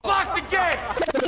Lock the gate!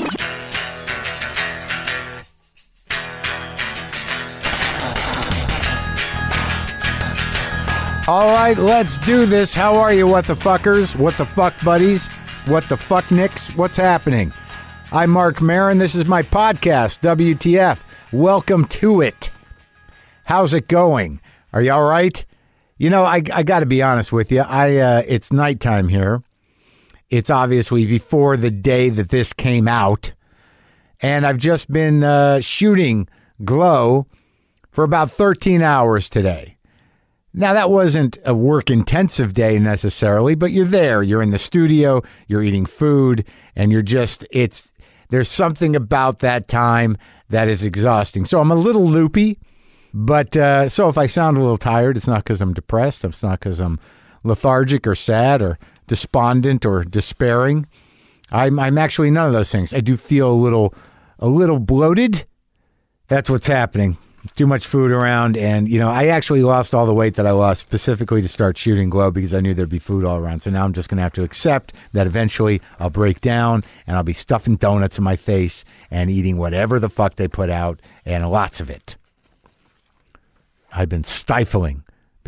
All right, let's do this. How are you, what the fuckers? What the fuck buddies? What the fuck nicks? What's happening? I'm Mark Maron. This is my podcast, WTF. Welcome to it. How's it going? Are you all right? You know, I got to be honest with you. It's nighttime here. It's obviously before the day that this came out. And I've just been shooting Glow for about 13 hours today. Now, that wasn't a work-intensive day necessarily, but you're there. You're in the studio, you're eating food, and there's something about that time that is exhausting. So I'm a little loopy, but so if I sound a little tired, it's not because I'm depressed. It's not because I'm lethargic or sad or despondent or despairing. I'm actually none of those things. I do feel a little bloated. That's what's happening. Too much food around, and I actually lost all the weight that I lost specifically to start shooting Glow because I knew there'd be food all around. So now I'm just going to have to accept that eventually I'll break down and I'll be stuffing donuts in my face and eating whatever the fuck they put out, and lots of it. I've been stifling.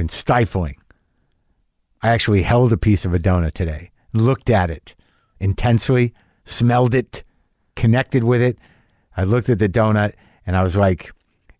I actually held a piece of a donut today, looked at it intensely, smelled it, connected with it. I looked at the donut and I was like,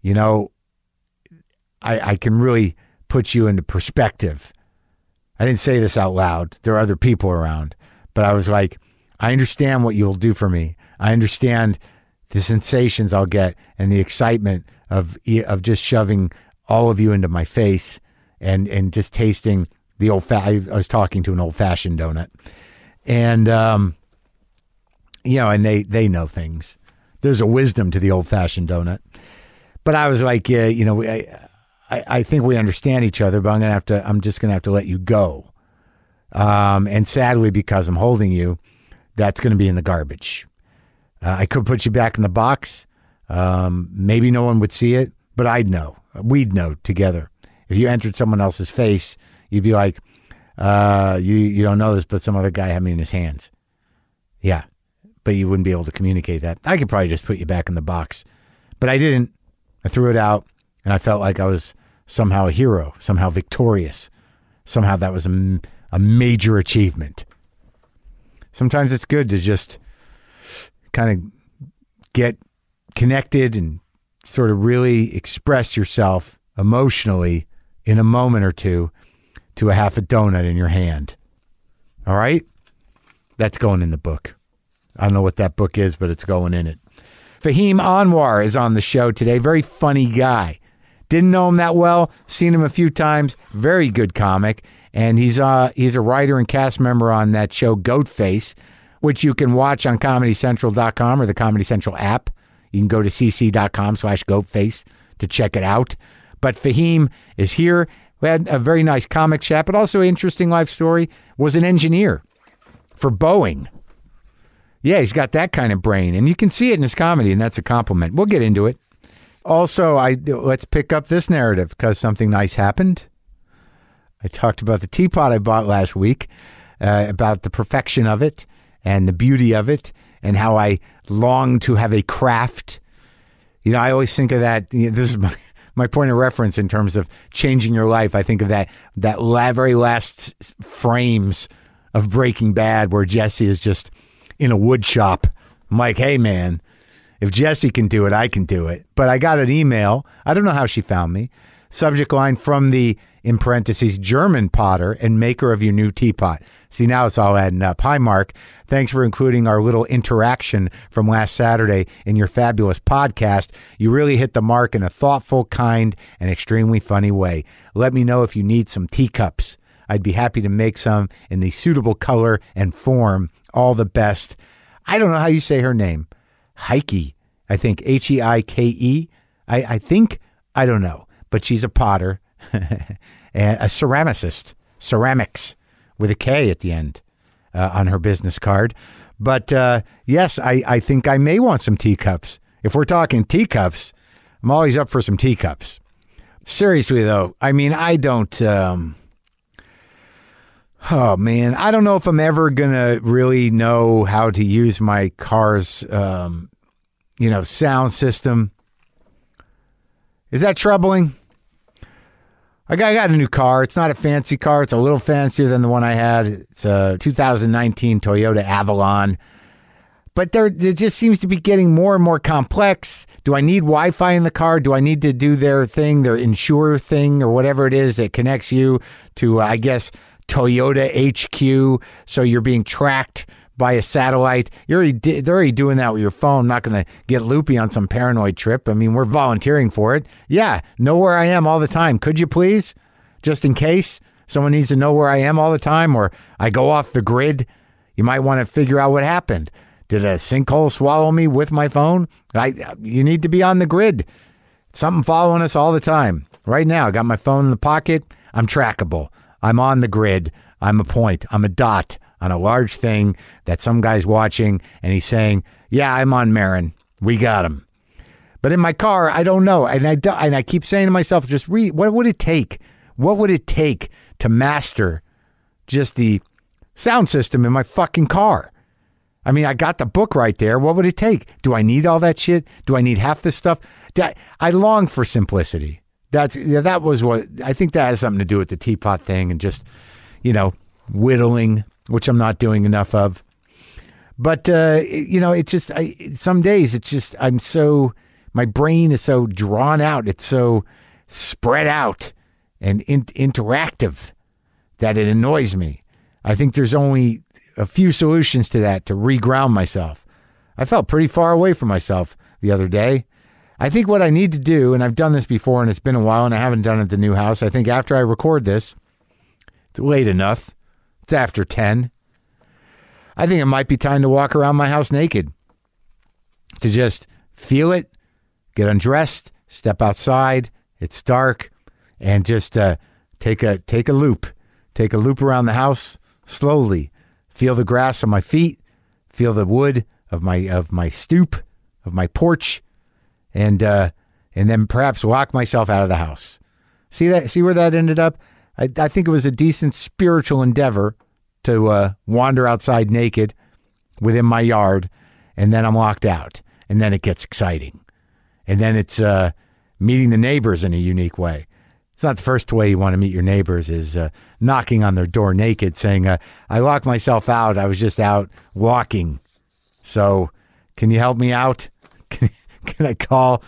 I can really put you into perspective. I didn't say this out loud. There are other people around. But I was like, I understand what you'll do for me. I understand the sensations I'll get and the excitement of just shoving all of you into my face and just tasting the I was talking to an old-fashioned donut. And, and they know things. There's a wisdom to the old-fashioned donut. But I was like, I think we understand each other, but I'm just gonna have to let you go. And sadly, because I'm holding you, that's gonna be in the garbage. I could put you back in the box. Maybe no one would see it, but I'd know. We'd know together. If you entered someone else's face, you'd be like, you don't know this, but some other guy had me in his hands. Yeah, but you wouldn't be able to communicate that. I could probably just put you back in the box, but I didn't. I threw it out, and I felt like I was somehow a hero, somehow victorious. Somehow that was a major achievement. Sometimes it's good to just kind of get connected and sort of really express yourself emotionally in a moment or two to a half a donut in your hand. All right? That's going in the book. I don't know what that book is, but it's going in it. Fahim Anwar is on the show today. Very funny guy. Didn't know him that well. Seen him a few times. Very good comic. And he's a writer and cast member on that show Goatface, which you can watch on ComedyCentral.com or the Comedy Central app. You can go to cc.com/Goatface to check it out. But Fahim is here. We had a very nice comic chat, but also an interesting life story. Was an engineer for Boeing. Yeah, he's got that kind of brain, and you can see it in his comedy, and that's a compliment. We'll get into it. Also, let's pick up this narrative because something nice happened. I talked about the teapot I bought last week, about the perfection of it and the beauty of it, and how I long to have a craft. I always think of that. This is my point of reference in terms of changing your life. I think of that very last frames of Breaking Bad where Jesse is just in a wood shop. I'm like, hey man, if Jesse can do it, I can do it. But I got an email. I don't know how she found me. Subject line from the, in parentheses, German potter and maker of your new teapot. See, now it's all adding up. Hi, Mark. Thanks for including our little interaction from last Saturday in your fabulous podcast. You really hit the mark in a thoughtful, kind, and extremely funny way. Let me know if you need some teacups. I'd be happy to make some in the suitable color and form. All the best. I don't know how you say her name. Heike, I think. Heike. I think, I don't know. But she's a potter and a ceramicist. Ceramics with a K at the end on her business card. But yes, I think I may want some teacups. If we're talking teacups, I'm always up for some teacups. Seriously, though, I mean, I don't... Oh, man. I don't know if I'm ever going to really know how to use my car's, sound system. Is that troubling? I got a new car. It's not a fancy car. It's a little fancier than the one I had. It's a 2019 Toyota Avalon. But it just seems to be getting more and more complex. Do I need Wi-Fi in the car? Do I need to do their thing, their Insure thing, or whatever it is that connects you to, I guess, Toyota HQ, so you're being tracked by a satellite? They're already doing that with your phone. I'm not going to get loopy on some paranoid trip. I mean, we're volunteering for it. Yeah, know where I am all the time. Could you please? Just in case someone needs to know where I am all the time, or I go off the grid, you might want to figure out what happened. Did a sinkhole swallow me with my phone? You need to be on the grid. Something following us all the time. Right now, I got my phone in the pocket. I'm trackable. I'm on the grid. I'm a point. I'm a dot on a large thing that some guy's watching, and he's saying, yeah, I'm on Marin. We got him. But in my car, I don't know. And I keep saying to myself, just read, what would it take? What would it take to master just the sound system in my fucking car? I mean, I got the book right there. What would it take? Do I need all that shit? Do I need half this stuff? I long for simplicity. That was what, I think that has something to do with the teapot thing and just, whittling, which I'm not doing enough of. But, it's just, some days it's just, my brain is so drawn out. It's so spread out and interactive that it annoys me. I think there's only a few solutions to that, to reground myself. I felt pretty far away from myself the other day. I think what I need to do, and I've done this before and it's been a while and I haven't done it at the new house. I think after I record this, it's late enough. It's after 10. I think it might be time to walk around my house naked. To just feel it, get undressed, step outside. It's dark, and just take a loop. Take a loop around the house slowly. Feel the grass on my feet. Feel the wood of my stoop, of my porch, and then perhaps walk myself out of the house. See where that ended up? I think it was a decent spiritual endeavor to wander outside naked within my yard, and then I'm locked out, and then it gets exciting, and then it's meeting the neighbors in a unique way. It's not the first way you want to meet your neighbors is knocking on their door naked, saying, I locked myself out. I was just out walking. So can you help me out? Can I call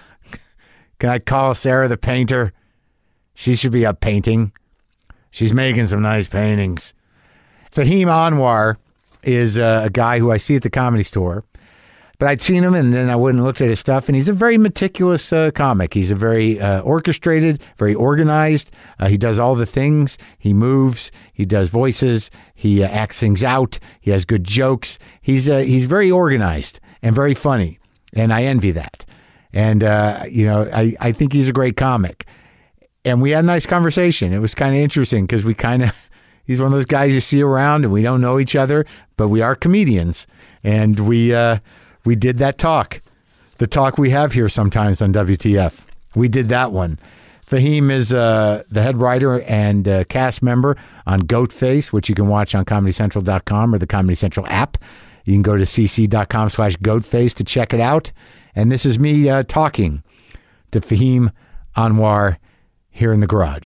Sarah the painter? She should be up painting. She's making some nice paintings. Fahim Anwar is a guy who I see at the Comedy Store. But I'd seen him, and then I went and looked at his stuff, and he's a very meticulous comic. He's a very orchestrated, very organized. He does all the things. He moves. He does voices. He acts things out. He has good jokes. He's very organized and very funny, and I envy that. And, I think he's a great comic. And we had a nice conversation. It was kind of interesting because he's one of those guys you see around, and we don't know each other, but we are comedians, and we did that talk, the talk we have here sometimes on WTF. We did that one. Fahim is the head writer and cast member on Goatface, which you can watch on ComedyCentral.com or the Comedy Central app. You can go to cc.com/Goatface to check it out. And this is me talking to Fahim Anwar here in the garage.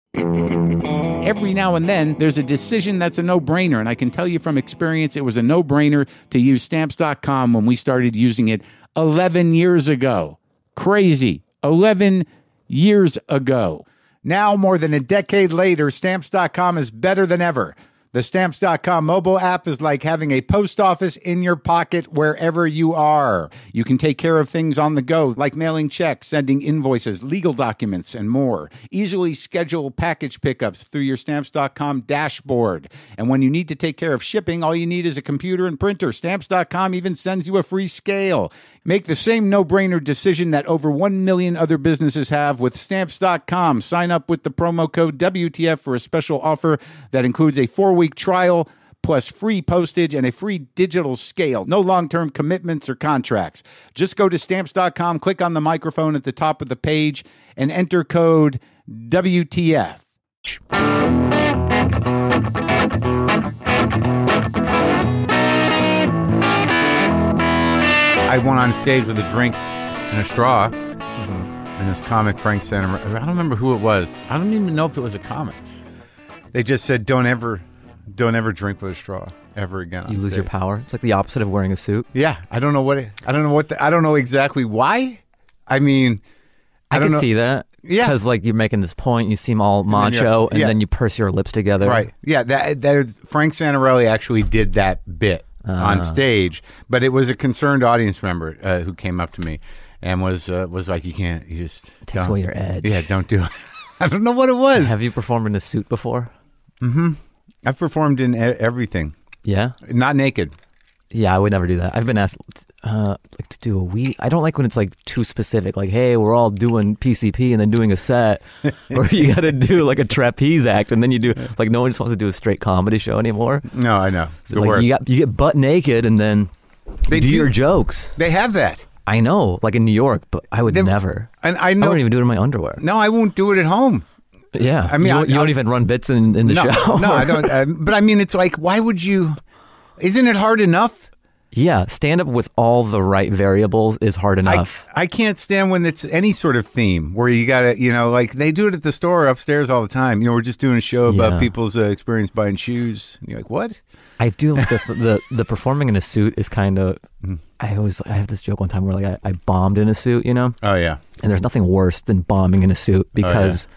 Every now and then, there's a decision that's a no-brainer, and I can tell you from experience, it was a no-brainer to use Stamps.com when we started using it 11 years ago. Crazy. 11 years ago. Now, more than a decade later, Stamps.com is better than ever. The Stamps.com mobile app is like having a post office in your pocket wherever you are. You can take care of things on the go, like mailing checks, sending invoices, legal documents, and more. Easily schedule package pickups through your Stamps.com dashboard. And when you need to take care of shipping, all you need is a computer and printer. Stamps.com even sends you a free scale. Make the same no-brainer decision that over 1 million other businesses have with Stamps.com. Sign up with the promo code WTF for a special offer that includes a 4-week trial plus free postage and a free digital scale. No long-term commitments or contracts. Just go to Stamps.com, click on the microphone at the top of the page, and enter code WTF. I went on stage with a drink and a straw, and this comic, Frank Santa, I don't remember who it was. I don't even know if it was a comic. They just said, don't ever drink with a straw ever again. You lose your power. It's like the opposite of wearing a suit. Yeah, I don't know exactly why. I mean, I don't can know. see that. Yeah. Because like you're making this point, you seem all macho, and then you purse your lips together. Right. Yeah, Frank Santarelli actually did that bit on stage, but it was a concerned audience member who came up to me and was like, you just Takes away your edge. Yeah, don't do it. I don't know what it was. Have you performed in a suit before? I've performed in everything. Yeah? Not naked. Yeah, I would never do that. I've been asked like to do a week. I don't like when it's like too specific. Like, hey, we're all doing PCP and then doing a set, or you got to do like a trapeze act, and then you do like no one just wants to do a straight comedy show anymore. No, I know. So, like you get butt naked and then you do your jokes. They have that. I know, like in New York, but I would never. And I know. I wouldn't even do it in my underwear. No, I won't do it at home. Yeah, I mean, you don't even run bits in the show. No, I don't. But I mean, it's like, why would you? Isn't it hard enough? Yeah, stand up with all the right variables is hard enough. I can't stand when it's any sort of theme where you gotta, like they do it at the store upstairs all the time. We're just doing a show about people's experience buying shoes. And you're like, what? I do like the performing in a suit is kind of. I have this joke one time where like I bombed in a suit, Oh yeah. And there's nothing worse than bombing in a suit because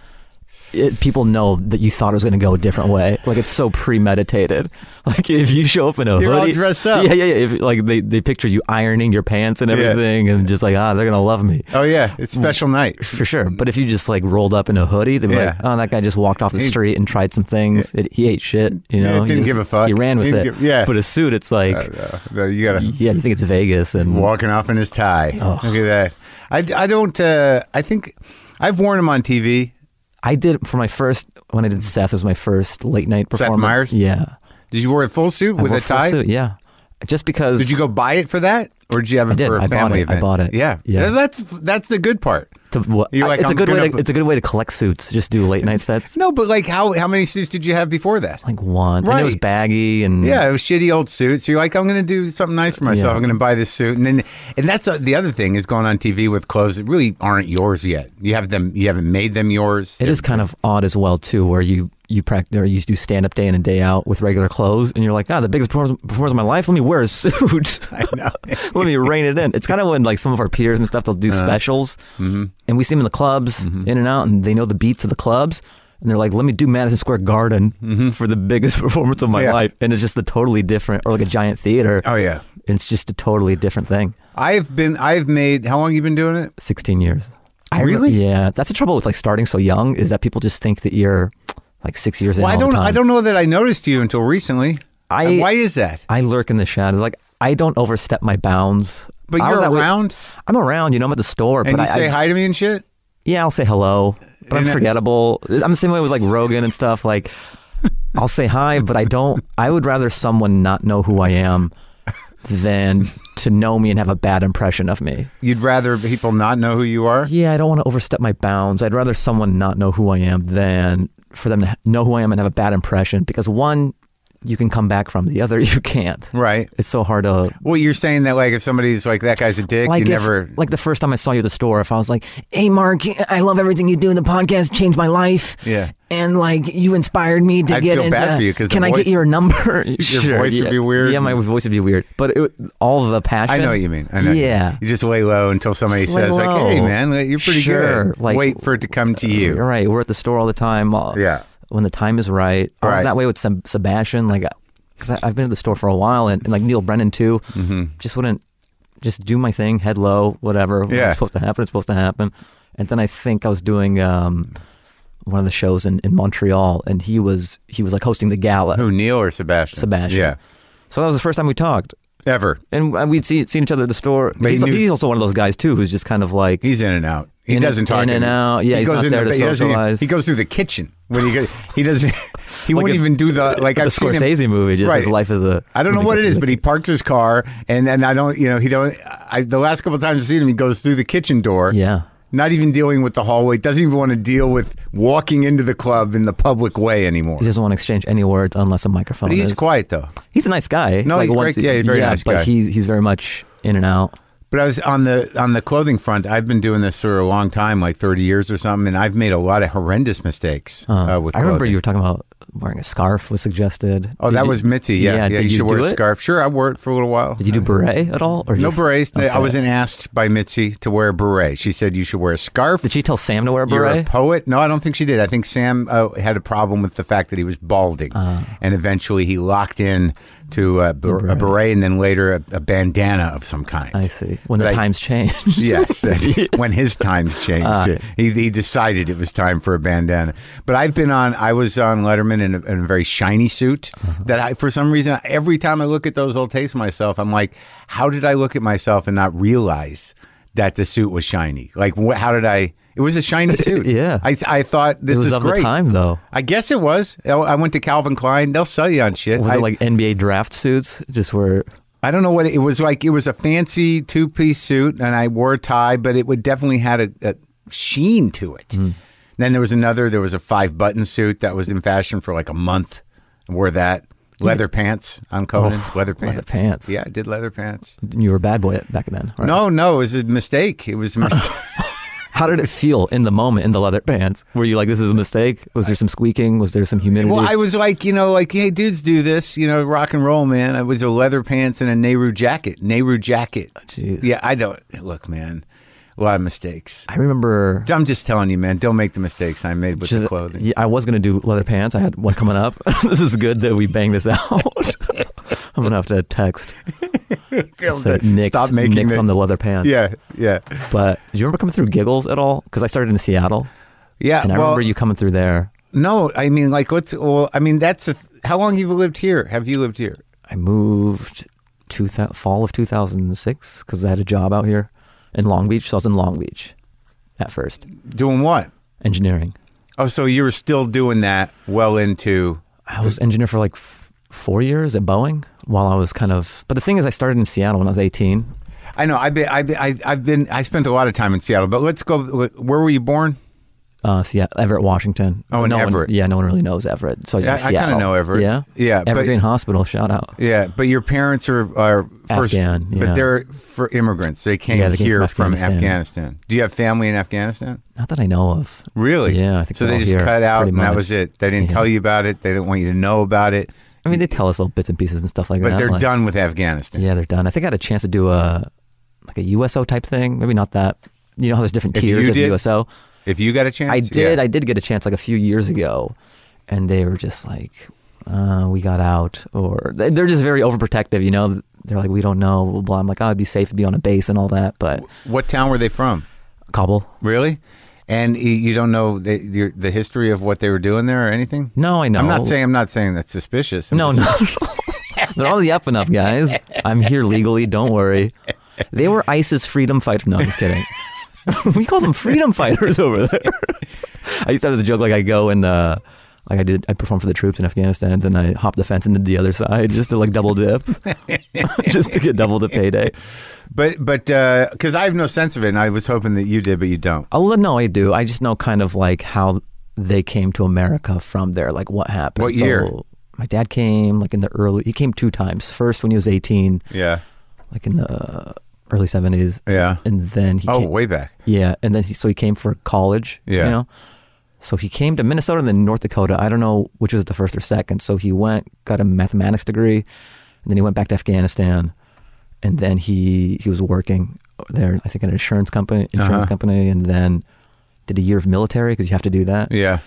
people know that you thought it was going to go a different way. Like it's so premeditated. Like if you show up in a hoodie, you're all dressed up. Yeah. If, like they picture you ironing your pants and everything, and just like they're gonna love me. Oh yeah, it's special night for sure. But if you just like rolled up in a hoodie, they'd be like, oh, that guy just walked off the street and tried some things. He ate shit. Didn't give a fuck. He ran with it. But a suit, it's like no, you gotta. Yeah, you think it's Vegas and walking off in his tie. Oh. Look at that. I don't. I think I've worn him on TV. I did for my first, when I did Seth, it was my first late night performance. Seth Meyers? Yeah. Did you wear a full suit with a tie? Full suit, yeah. Just because. Did you go buy it for that? Or did you have it for a family event? I bought it. Yeah. That's the good part. It's a good way to collect suits. Just do late night sets. No, but like how many suits did you have before that? Like one. Right. And it was baggy and yeah, it was shitty old suits. So you're like, I'm going to do something nice for myself. I'm going to buy this suit, and that's the other thing is going on TV with clothes that really aren't yours yet. You haven't made them yours. It is kind of odd as well too, where you practice or you do stand up day in and day out with regular clothes, and you're like, the biggest performance of my life. Let me wear a suit. I know. Let me rein it in. It's kind of when like some of our peers and stuff, they'll do specials, and we see them in the clubs, in and out, and they know the beats of the clubs, and they're like, let me do Madison Square Garden for the biggest performance of my life, and it's just a totally different, or like a giant theater. Oh yeah, it's just a totally different thing. I've made. How long have you been doing it? 16 years. Really? Yeah, that's the trouble with like starting so young is that people just think that you're like 6 years in. Well, I don't know that I noticed you until recently. Why is that? I lurk in the shadows. Like I don't overstep my bounds. But you're around? I'm around, I'm at the store. And you say hi to me and shit? Yeah, I'll say hello, but I'm forgettable. I'm the same way with like Rogan and stuff. Like I'll say hi, but I would rather someone not know who I am than to know me and have a bad impression of me. You'd rather people not know who you are? Yeah, I don't want to overstep my bounds. I'd rather someone not know who I am than for them to know who I am and have a bad impression, because one, you can come back from, the other you can't. Right. It's so hard to. Well, you're saying that like if somebody's like, that guy's a dick, like you never. Like the first time I saw you at the store, if I was like, hey Mark, I love everything you do in the podcast, changed my life. Yeah. And like you inspired me to I'd get feel into. Bad for you, can I get your number? Your voice would be weird. Yeah, my voice would be weird. But all the passion. I know what you mean. I know. Yeah. You just lay low until somebody says like, hey man, you're pretty good. Like, wait for it to come to you. You're right. We're at the store all the time. Yeah. When the time is right. I was that way with Sebastian. Like. Because I've been at the store for a while, and like Neil Brennan too, just wouldn't just do my thing, head low, whatever. Yeah. What's supposed to happen, it's supposed to happen. And then I think I was doing one of the shows in Montreal, and he was like hosting the gala. Who, Neil or Sebastian? Sebastian. Yeah. So that was the first time we talked. Ever. And we'd seen each other at the store. But he's also one of those guys too, who's just kind of like he's in and out. He doesn't talk in and out. Yeah, he's not there to socialize. He goes through the kitchen when he doesn't. He won't even do the like. I've seen him. Scorsese movie. Just his life is a. I don't know what it is, but he parks his car, and then I don't. He don't. The last couple of times I've seen him, he goes through the kitchen door. Yeah. Not even dealing with the hallway. Doesn't even want to deal with walking into the club in the public way anymore. He doesn't want to exchange any words unless a microphone. But he's quiet though. He's a nice guy. No, he's great. Yeah, he's a very nice guy. But he's very much in and out. But I was on the clothing front. I've been doing this for a long time, like 30 years or something, and I've made a lot of horrendous mistakes with clothing. I remember you were talking about wearing a scarf was suggested. Oh, that was Mitzi. Yeah, you should wear a scarf. Sure, I wore it for a little while. Did you do beret at all? Or no just, berets. okay. I wasn't asked by Mitzi to wear a beret. She said you should wear a scarf. Did she tell Sam to wear a You're a beret? poet? No, I don't think she did. I think Sam had a problem with the fact that he was balding, and eventually he locked in to a beret, and then later a bandana of some kind. I see. When the times changed. Yes, when his times changed, he decided it was time for a bandana. But I was on Letterman in a very shiny suit that for some reason, every time I look at those old tapes of myself, I'm like, how did I look at myself and not realize that the suit was shiny? Like, how did I? It was a shiny suit. Yeah. I thought this it was is of great. the time, though. I guess it was. I went to Calvin Klein. They'll sell you on shit. Was it like NBA draft suits? Just where... I don't know what it was like. It was a fancy 2-piece suit, and I wore a tie, but it would definitely had a sheen to it. Then there was a 5-button suit that was in fashion for like a month. I wore that. Leather pants on Conan. Leather pants. Leather pants. Yeah, I did leather pants. You were a bad boy back then, right? No, it was a mistake. It was a mistake. How did it feel in the moment in the leather pants? Were you like, this is a mistake? Was there some squeaking? Was there some humidity? Well, I was like, hey, dudes do this, rock and roll, man. I was a leather pants and a Nehru jacket. Jeez. Yeah, I don't, look, man, a lot of mistakes. I remember... I'm just telling you, man, don't make the mistakes I made with the clothing. Yeah, I was going to do leather pants. I had one coming up. This is good that we bang this out. I'm going to have to text. Stop making Nick's on the leather pants. Yeah. But do you remember coming through Giggles at all? Because I started in Seattle. Yeah, and I remember you coming through there. No, I mean, like, how long have you lived here? Have you lived here? I moved fall of 2006 because I had a job out here in Long Beach. So I was in Long Beach at first. Doing what? Engineering. Oh, so you were still doing that well into... I was engineer for like 4 years at Boeing while I was but the thing is I started in Seattle when I was 18. I know. I spent a lot of time in Seattle, but let's go. Where were you born? Seattle, Everett, Washington. Oh, in Everett. No one really knows Everett. So I kind of know Everett. Yeah? Yeah. Evergreen Hospital, shout out. Yeah, but your parents are first... Afghan, yeah. But they're for immigrants. They came here from Afghanistan. Do you have family in Afghanistan? Not that I know of. Really? Yeah, I think so. They just cut out, and that was it. They didn't tell you about it. They didn't want you to know about it. I mean, they tell us little bits and pieces and stuff like that. But they're done with Afghanistan. Yeah, they're done. I think I had a chance to do a USO type thing. Maybe not that. You know how there's different tiers of USO? If you got a chance? I did. Yeah. I did get a chance like a few years ago. And they were just like, we got out. Or they're just very overprotective, They're like, we don't know, blah, blah. I'm like, it'd be safe to be on a base and all that. But what town were they from? Kabul. Really? And you don't know the history of what they were doing there or anything? No, I know. I'm not saying that's suspicious. No. They're on the up and up, guys. I'm here legally. Don't worry. They were ISIS freedom fighters. No, I'm just kidding. We call them freedom fighters over there. I used to have this joke, like I go and I performed for the troops in Afghanistan, then I hopped the fence into the other side just to like double dip, just to get double the payday. But because I have no sense of it, and I was hoping that you did, but you don't. Oh no, I do. I just know kind of like how they came to America from there, like what happened. What year? My dad came like in the he came 2 times. First when he was 18. Yeah. Like in the early 70s. Yeah. And then he came, way back. Yeah. And then he came for college. Yeah. So he came to Minnesota and then North Dakota. I don't know which was the first or second. So he got a mathematics degree, and then he went back to Afghanistan, and then he was working there, I think, at an insurance company, and then did a year of military because you have to do that. Yeah.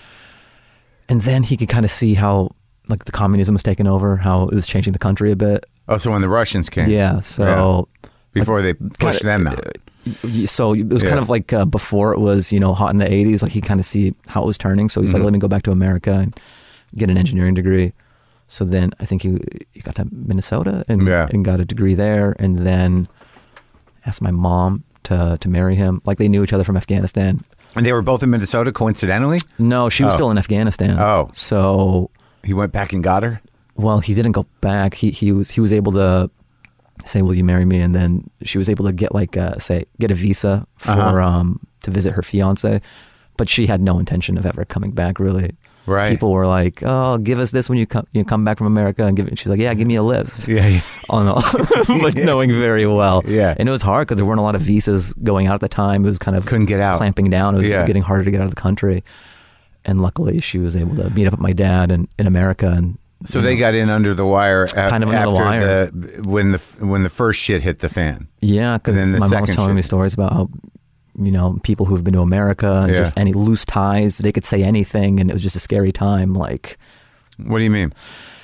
And then he could kind of see how like the communism was taking over, how it was changing the country a bit. Oh, so when the Russians came. Yeah. So before they pushed them out. So it was kind of like before it was, hot in the 80s, like he kind of see how it was turning. So he's like, let me go back to America and get an engineering degree. So then I think he got to Minnesota and got a degree there, and then asked my mom to marry him. Like they knew each other from Afghanistan. And they were both in Minnesota coincidentally? No, she was still in Afghanistan. Oh. So he went back and got her? Well, he didn't go back. He was able to say, will you marry me? And then she was able to get get a visa for to visit her fiance, but she had no intention of ever coming back really. Right. People were like, "Oh, give us this when you come back from America," and she's like, "Yeah, give me a list." Yeah. But knowing very well. Yeah. And it was hard because there weren't a lot of visas going out at the time. It was kind of Couldn't get out. clamping down. It was Yeah. getting harder to get out of the country. And luckily, she was able to meet up with my dad in America. And So they got in under the wire Kind of under the after wire. when the first shit hit the fan. yeah, because And then the my mom was second telling me shit. stories about how, people who've been to America and Yeah. just any loose ties, they could say anything, and it was just a scary time. Like What do you mean?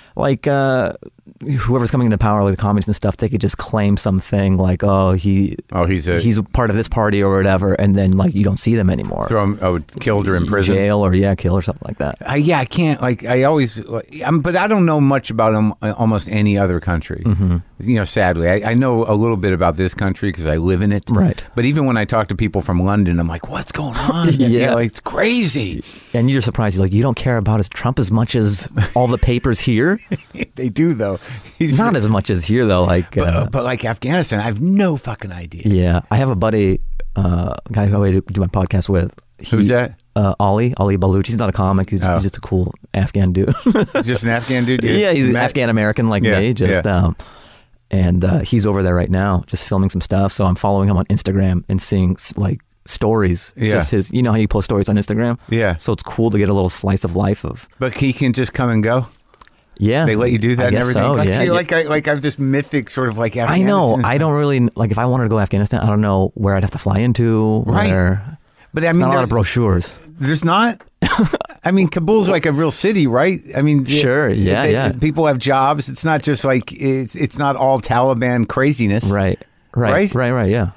whoever's coming into power, like the communists and stuff, they could just claim something like, "Oh, he's a part of this party or whatever," and then like you don't see them anymore. Throw him, killed her in prison. jail, or kill or something like that. I can't, I always, but I don't know much about almost any other country. Sadly, I know a little bit about this country because I live in it. Right. But even when I talk to people from London, I'm like, what's going on? Yeah. It's crazy. And you're surprised. You're like, you don't care about Trump as much as all the papers here. They do, though. He's Not as much as here, though. Like, but like Afghanistan, I have no fucking idea. yeah, I have a buddy, guy who I do my podcast with. Who's that? Ali Baluch. He's not a comic. He's just a cool Afghan dude. Just an Afghan dude? Yeah, he's Afghan American like Yeah, me. Just yeah. and he's over there right now, just filming some stuff. So I'm following him on Instagram and seeing like stories. Yeah. Just his. You know how you post stories on Instagram? Yeah. So it's cool to get a little slice of life of. But he can just come and go? Yeah. They let you do that I and guess everything? so, yeah. I have this mythic sort of like I Afghanistan. know. I don't really like if I wanted to go to Afghanistan. I don't know where I'd have to fly into. Right. Where, But I there's mean, not a lot of brochures. there's not. I mean, Kabul's like a real city, right? I mean, Sure, yeah. People have jobs. It's not just like it's not all Taliban craziness, Right. Yeah.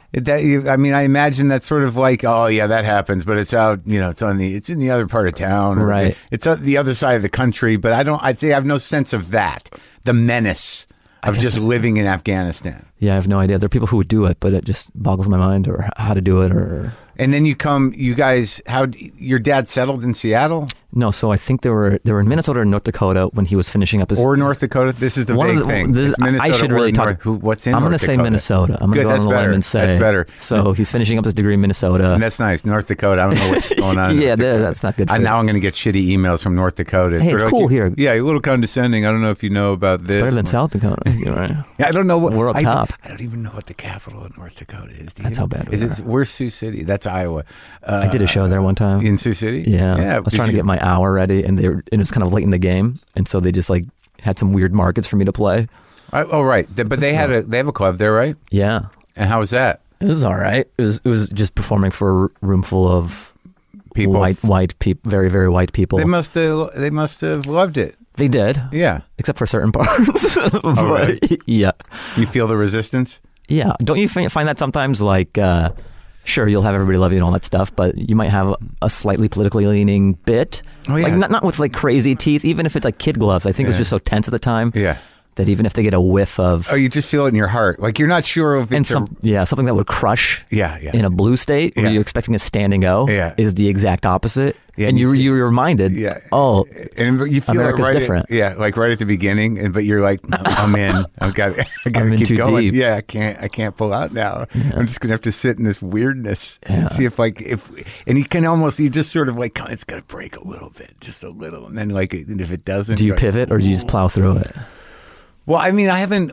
I imagine that's sort of like, oh yeah, that happens, but it's out. It's in the other part of town, or Right. It's on the other side of the country. But I have no sense of that. The menace of just living in Afghanistan. Yeah, I have no idea. There are people who would do it, but it just boggles my mind, or how to do it, or And then you guys, your dad settled in Seattle no. So I think they were in Minnesota or North Dakota when he was finishing up his. or North Dakota? This is the One of vague the- thing. this- It's Minnesota I should or really North- talk. what's in I'm North going to say Dakota? Minnesota. I'm going to Good, go on that's the limb better. and say That's better. So he's finishing up his degree in Minnesota. And that's nice. North Dakota. I don't know what's going on. in Yeah, North Dakota. that's not good for Now I'm going to get shitty emails from North Dakota. Hey, Sort it's of cool like, here. Yeah, a little condescending. I don't know if you know about this. Better than South Dakota. You're right. I don't know what We're up top. I don't even know what the capital of North Dakota is. Do you That's know? how bad we is it? We're Sioux City. That's Iowa. I did a show there one time. in Sioux City. Yeah, I was trying to get my hour ready, and it was kind of late in the game, and so they just like had some weird markets for me to play. Oh right, but they have a club there, right? Yeah, And how was that? it was all right. It was just performing for a room full of People, white people, very very white people. They must have loved it. They did, Yeah. except for certain parts. right. Yeah, You feel the resistance? yeah. Don't you find that sometimes like? Sure, you'll have everybody love you and all that stuff, but you might have a slightly politically leaning bit. Oh, yeah. Like not with like crazy teeth, even if it's like kid gloves. I think it was Yeah. just so tense at the time. Yeah. That even if they get a whiff of Oh, you just feel it in your heart. Like you're not sure if and it's something that would crush yeah. in a blue state where Yeah. you're expecting a standing O Yeah. is the exact opposite. Yeah, and and you're reminded, Yeah. oh, and you feel America's it right different. like right at the beginning, but you're like, I'm in. I got I'm to in keep too going. deep. Yeah, I can't pull out now. I'm just gonna have to sit in this weirdness and see and you just sort of like, it's gonna break a little bit, just a little, and then like, and if it doesn't, do you you're like, pivot or do you just plow through it? Well, I mean, I haven't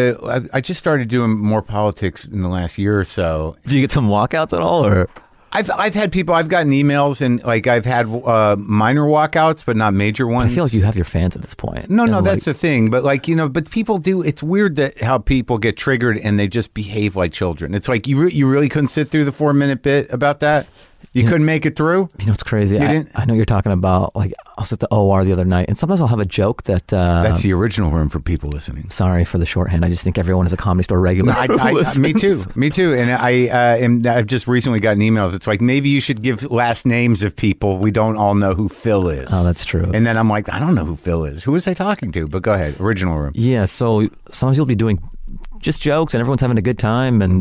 I just started doing more politics in the last year or so. Do you get some walkouts at all, or I've had people. I've gotten emails and like I've had minor walkouts, but not major ones. I feel like you have your fans at this point. No, And, that's the thing. But like but people do. It's weird that how people get triggered and they just behave like children. It's like you really couldn't sit through the 4-minute bit about that. You couldn't make it through. You know what's crazy? didn't? I know you're talking about, like, I was at the OR the other night, and sometimes I'll have a joke that. That's the original room for people listening. Sorry for the shorthand. I just think everyone is a Comedy Store regular. Me too. And I've just recently gotten emails. It's like, maybe you should give last names of people. We don't all know who Phil is. Oh, that's true. And then I'm like, I don't know who Phil is. Who was I talking to? But go ahead. Original room. Yeah, so sometimes you'll be doing just jokes and everyone's having a good time, and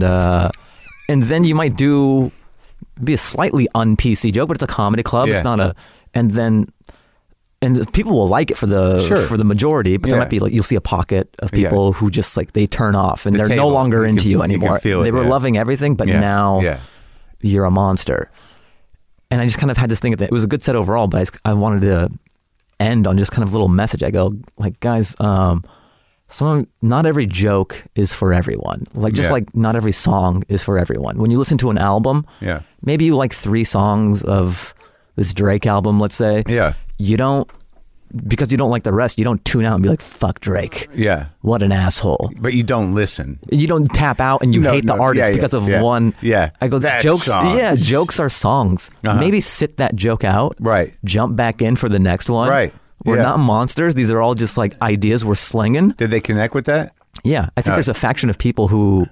then you might be a slightly un-PC joke, but it's a comedy club. Yeah. It's not and people will like it for the majority, but there might be like, you'll see a pocket of people who just like, they turn off and The they're table. no longer You into can- you you can anymore. feel it, They were yeah. loving everything, but now you're a monster. And I just kind of had this thing that it was a good set overall, but I wanted to end on just kind of a little message. I go, like, guys, not every joke is for everyone. Like, just like not every song is for everyone. When you listen to an album, maybe you like 3 songs of this Drake album, let's say. Yeah. You don't, because you don't like the rest, you don't tune out and be like, fuck Drake. Yeah. What an asshole. But you don't listen. You don't tap out and you hate the artist because of one. Yeah. I go, That's jokes. songs. Yeah, jokes are songs. Maybe sit that joke out. Right. Jump back in for the next one. Right. We're not monsters. These are all just like ideas we're slinging. Did they connect with that? Yeah. I think there's a faction of people who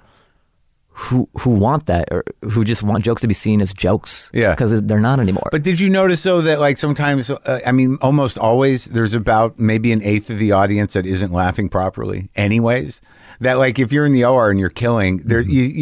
want that, or who just want jokes to be seen as jokes. Yeah. Because they're not anymore. But did you notice, though, that like sometimes, almost always, there's about maybe 1/8 of the audience that isn't laughing properly anyways? That like if you're in the OR and you're killing, there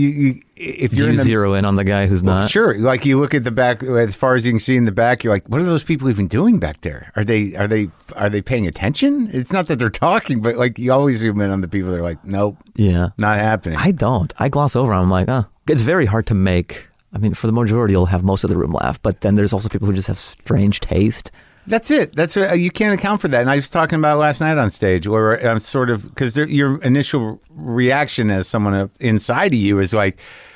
if you're Do in you the zero in on the guy who's not? Sure. Like you look at the back, as far as you can see in the back, you're like, what are those people even doing back there? Are they paying attention? It's not that they're talking, but like you always zoom in on the people that are like, nope, not happening. I don't. I gloss over. I'm like, it's very hard to make. I mean, for the majority, you'll have most of the room laugh, but then there's also people who just have strange taste. That's it. That's you can't account for that. And I was talking about last night on stage, where I'm sort of because your initial reaction as someone inside of you is like,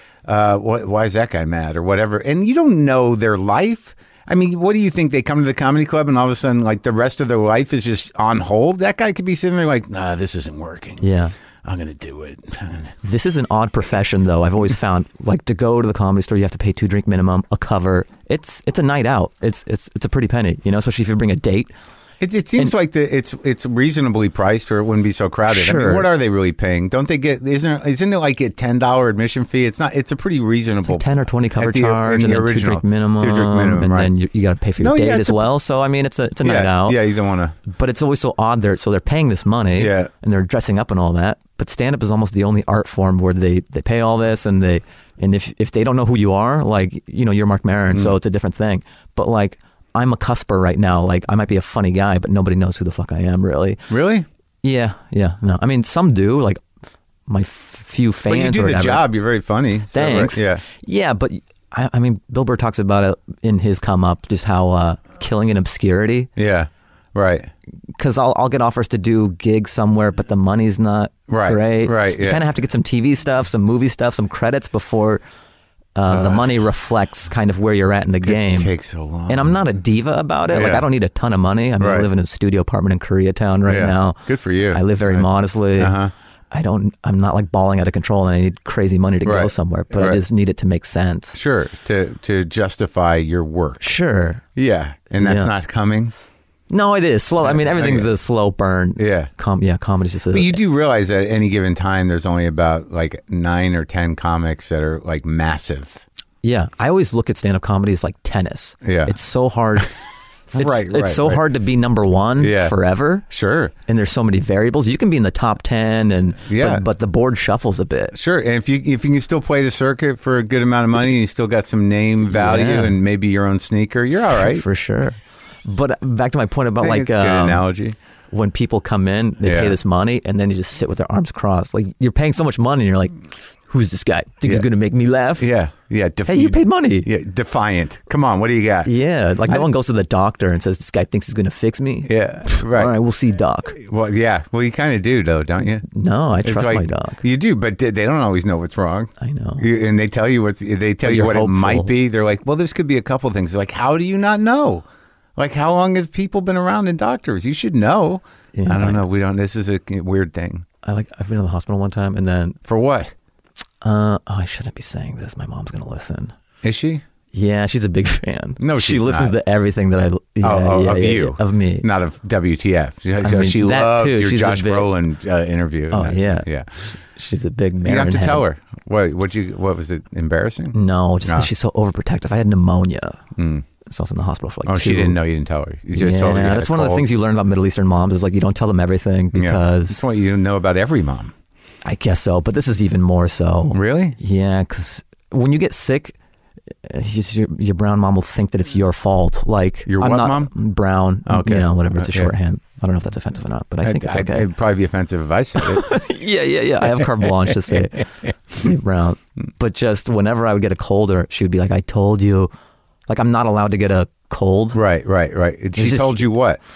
why is that guy mad or whatever, and you don't know their life. I mean, what do you think? They come to the comedy club and all of a sudden, like the rest of their life is just on hold. That guy could be sitting there like, nah, this isn't working. Yeah. I'm going to do it. This is an odd profession, though. I've always found, like, to go to the comedy store, you have to pay 2 drink minimum, a cover. It's a night out. It's a pretty penny, especially if you bring a date. It seems like it's reasonably priced, or it wouldn't be so crowded. Sure. I mean, what are they really paying? Don't they get? Isn't it like a $10 admission fee? It's not. It's a pretty reasonable. It's like 10 or 20 cover charge, and then original, 2 drink minimum, and right. Then you got to pay for your date as well. So I mean, it's a night out. Yeah, you don't want to. But it's always so odd. They're paying this money, and they're dressing up and all that. But stand up is almost the only art form where they pay all this, and if they don't know who you are, like you're Mark Maron, so it's a different thing. But like, I'm a cusper right now. Like, I might be a funny guy, but nobody knows who the fuck I am, really. Really? Yeah. No, I mean, some do. Like, my few fans. But you do or the whatever. job. You're very funny. Thanks. So, right? Yeah, but I mean, Bill Burr talks about it in his come up, just how killing in obscurity. Yeah. Right. Because I'll get offers to do gigs somewhere, but the money's not great. Right. You kind of have to get some TV stuff, some movie stuff, some credits before the money reflects kind of where you're at in the game. It takes so long. And I'm not a diva about it. Yeah. Like, I don't need a ton of money. I mean, I live in a studio apartment in Koreatown right now. Good for you. I live very modestly. Uh-huh. I'm not like balling out of control and I need crazy money to go somewhere, but I just need it to make sense. Sure. To justify your work. Sure. Yeah. And that's not coming. No, it is slow. I mean, everything's a slow burn. Yeah. Comedy's just But you do realize that at any given time, there's only about like 9 or 10 comics that are like massive. Yeah. I always look at stand-up comedy as like tennis. Yeah. It's so hard. It's so right. hard to be number one forever. Sure. And there's so many variables. You can be in the top 10 but the board shuffles a bit. Sure. And if you can still play the circuit for a good amount of money and you still got some name value and maybe your own sneaker, you're all right. For sure. But back to my point about like it's a good analogy. When people come in, they pay this money and then you just sit with their arms crossed. Like, you're paying so much money and you're like, who's this guy? Think he's going to make me laugh? Yeah. Yeah. Hey, you paid money. Yeah. Defiant. Come on. What do you got? Yeah. Like, no one goes to the doctor and says, this guy thinks he's going to fix me. Yeah. Right. All right, we'll see doc. Well, yeah. Well, you kind of do, though, don't you? No, I trust my doc. You do, but they don't always know what's wrong. I know. And they tell you what it might be. They're like, well, this could be a couple things. They're like, how do you not know? Like, how long have people been around in doctors? You should know. Yeah, I don't know. We don't. This is a weird thing. I've been in the hospital one time, and then for what? I shouldn't be saying this. My mom's gonna listen. Is she? Yeah, she's a big fan. No, she listens to everything that I. Of me, not of WTF. She loved your Josh Brolin interview. Oh yeah. She's a big man. You have to tell her. What was it? Embarrassing? No, just because she's so overprotective. I had pneumonia. So I was in the hospital for like 2 she didn't know. You didn't tell her. You just told her. That's one of the things you learn about Middle Eastern moms is like you don't tell them everything because that's what you know about every mom. I guess so, but this is even more so. Really? Yeah, because when you get sick, your brown mom will think that it's your fault. Like your mom? Brown. Okay. Whatever. It's a shorthand. I don't know if that's offensive or not, but I think it's okay. It'd probably be offensive if I said it. Yeah. I have carte blanche to say brown. But just whenever I would get a cold, or she would be like, "I told you." Like, I'm not allowed to get a cold. Right. She told you what?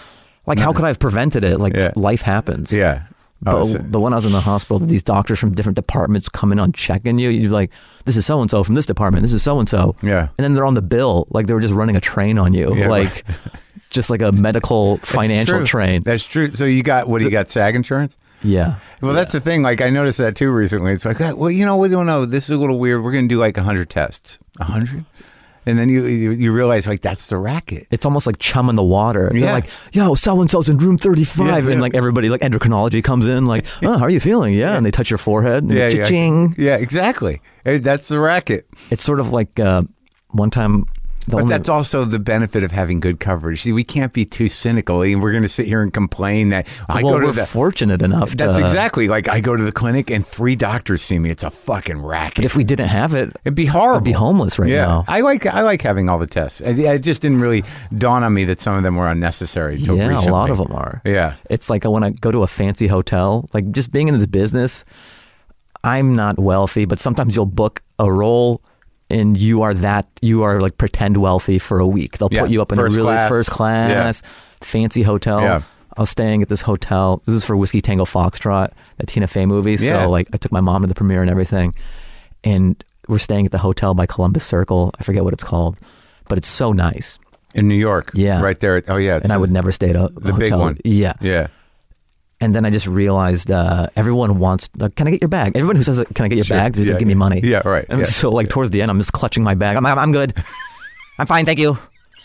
Like, how could I have prevented it? Like, life happens. Yeah. But when I was in the hospital, these doctors from different departments come in on checking you. You're like, this is so-and-so from this department. This is so-and-so. Yeah. And then they're on the bill. Like, they were just running a train on you. Yeah, like, just like a medical financial train. That's true. So you got, what do you got, SAG insurance? Yeah. Well, that's the thing. Like, I noticed that too recently. It's like, well, we don't know. This is a little weird. We're going to do like 100 tests. 100? And then you realize, like, that's the racket. It's almost like chum in the water. They're like, yo, so-and-so's in room 35. And like everybody, like endocrinology comes in, like, oh, how are you feeling? Yeah. And they touch your forehead. And cha-ching. Yeah, exactly. That's the racket. It's sort of like one time. But that's also the benefit of having good coverage. See, we can't be too cynical, and we're going to sit here and complain that we're fortunate enough. That's exactly like I go to the clinic and 3 doctors see me. It's a fucking racket. But if we didn't have it, it'd be horrible. I'd be homeless right now. I like having all the tests. It just didn't really dawn on me that some of them were unnecessary. Until recently. A lot of them are. Yeah, it's like when I go to a fancy hotel, like just being in this business. I'm not wealthy, but sometimes you'll book a role. And you are like pretend wealthy for a week. They'll put you up in a really first class, fancy hotel. Yeah. I was staying at this hotel. This was for Whiskey Tango Foxtrot, that Tina Fey movie. So like I took my mom to the premiere and everything. And we're staying at the hotel by Columbus Circle. I forget what it's called, but it's so nice. In New York. Yeah. Right there. Oh yeah. And I would never stay at a the hotel. Big one. Yeah. Yeah. And then I just realized everyone wants, can I get your bag? Everyone who says, can I get your bag? They give me money. Yeah, right. And so like towards the end, I'm just clutching my bag. I'm good. I'm fine, thank you.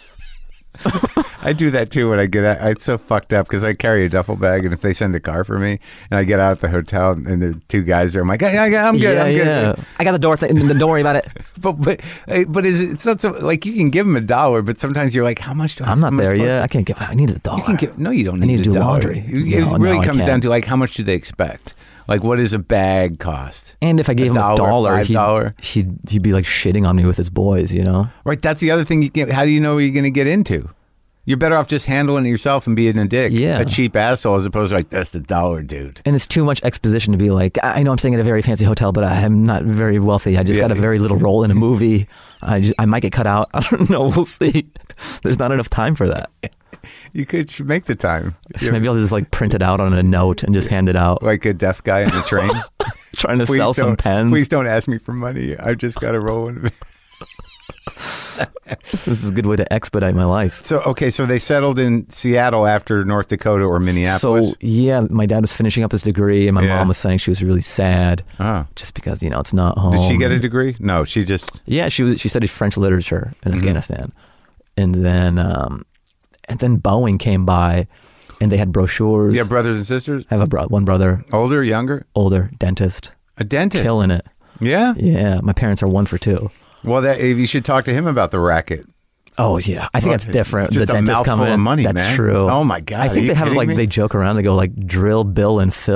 I do that too when I get out. It's so fucked up because I carry a duffel bag, and if they send a car for me, and I get out at the hotel, and there are 2 guys there, I'm like, I'm good. I'm good. I got the door thing. Don't worry about it. But it's not so like you can give them $1, but sometimes you're like, how much do I? I'm not there yet. I can't give. I need $1. You can give. No, you don't need. I need to do $1. laundry. It really comes down to like how much do they expect? Like, what does a bag cost? And if I gave him $1, $5, he'd be like shitting on me with his boys, you know? Right. That's the other thing. How do you know what you're going to get into? You're better off just handling it yourself and being a dick, a cheap asshole, as opposed to like, that's $1, dude. And it's too much exposition to be like, I know I'm staying at a very fancy hotel, but I'm not very wealthy. I just got a very little role in a movie. I might get cut out. I don't know. We'll see. There's not enough time for that. You could make the time. Maybe I'll just like print it out on a note and just hand it out. Like a deaf guy on the train. Trying to sell some pens. Please don't ask me for money. I've just got to roll in. This is a good way to expedite my life. So they settled in Seattle after North Dakota or Minneapolis. So yeah, my dad was finishing up his degree, and my mom was saying she was really sad, just because it's not home. Did she get a degree? No, she just she studied French literature in Afghanistan, and then Boeing came by, and they had brochures. You have brothers and sisters? I have one brother. Older, younger? Older, dentist. A dentist, killing it. Yeah, yeah. My parents are 1 for 2. Well, you should talk to him about the racket. Oh yeah, I think that's different. It's just the a mouthful of money, that's man. That's true. Oh my god! I think they have it like me? They joke around. They go like drill, bill, and fill.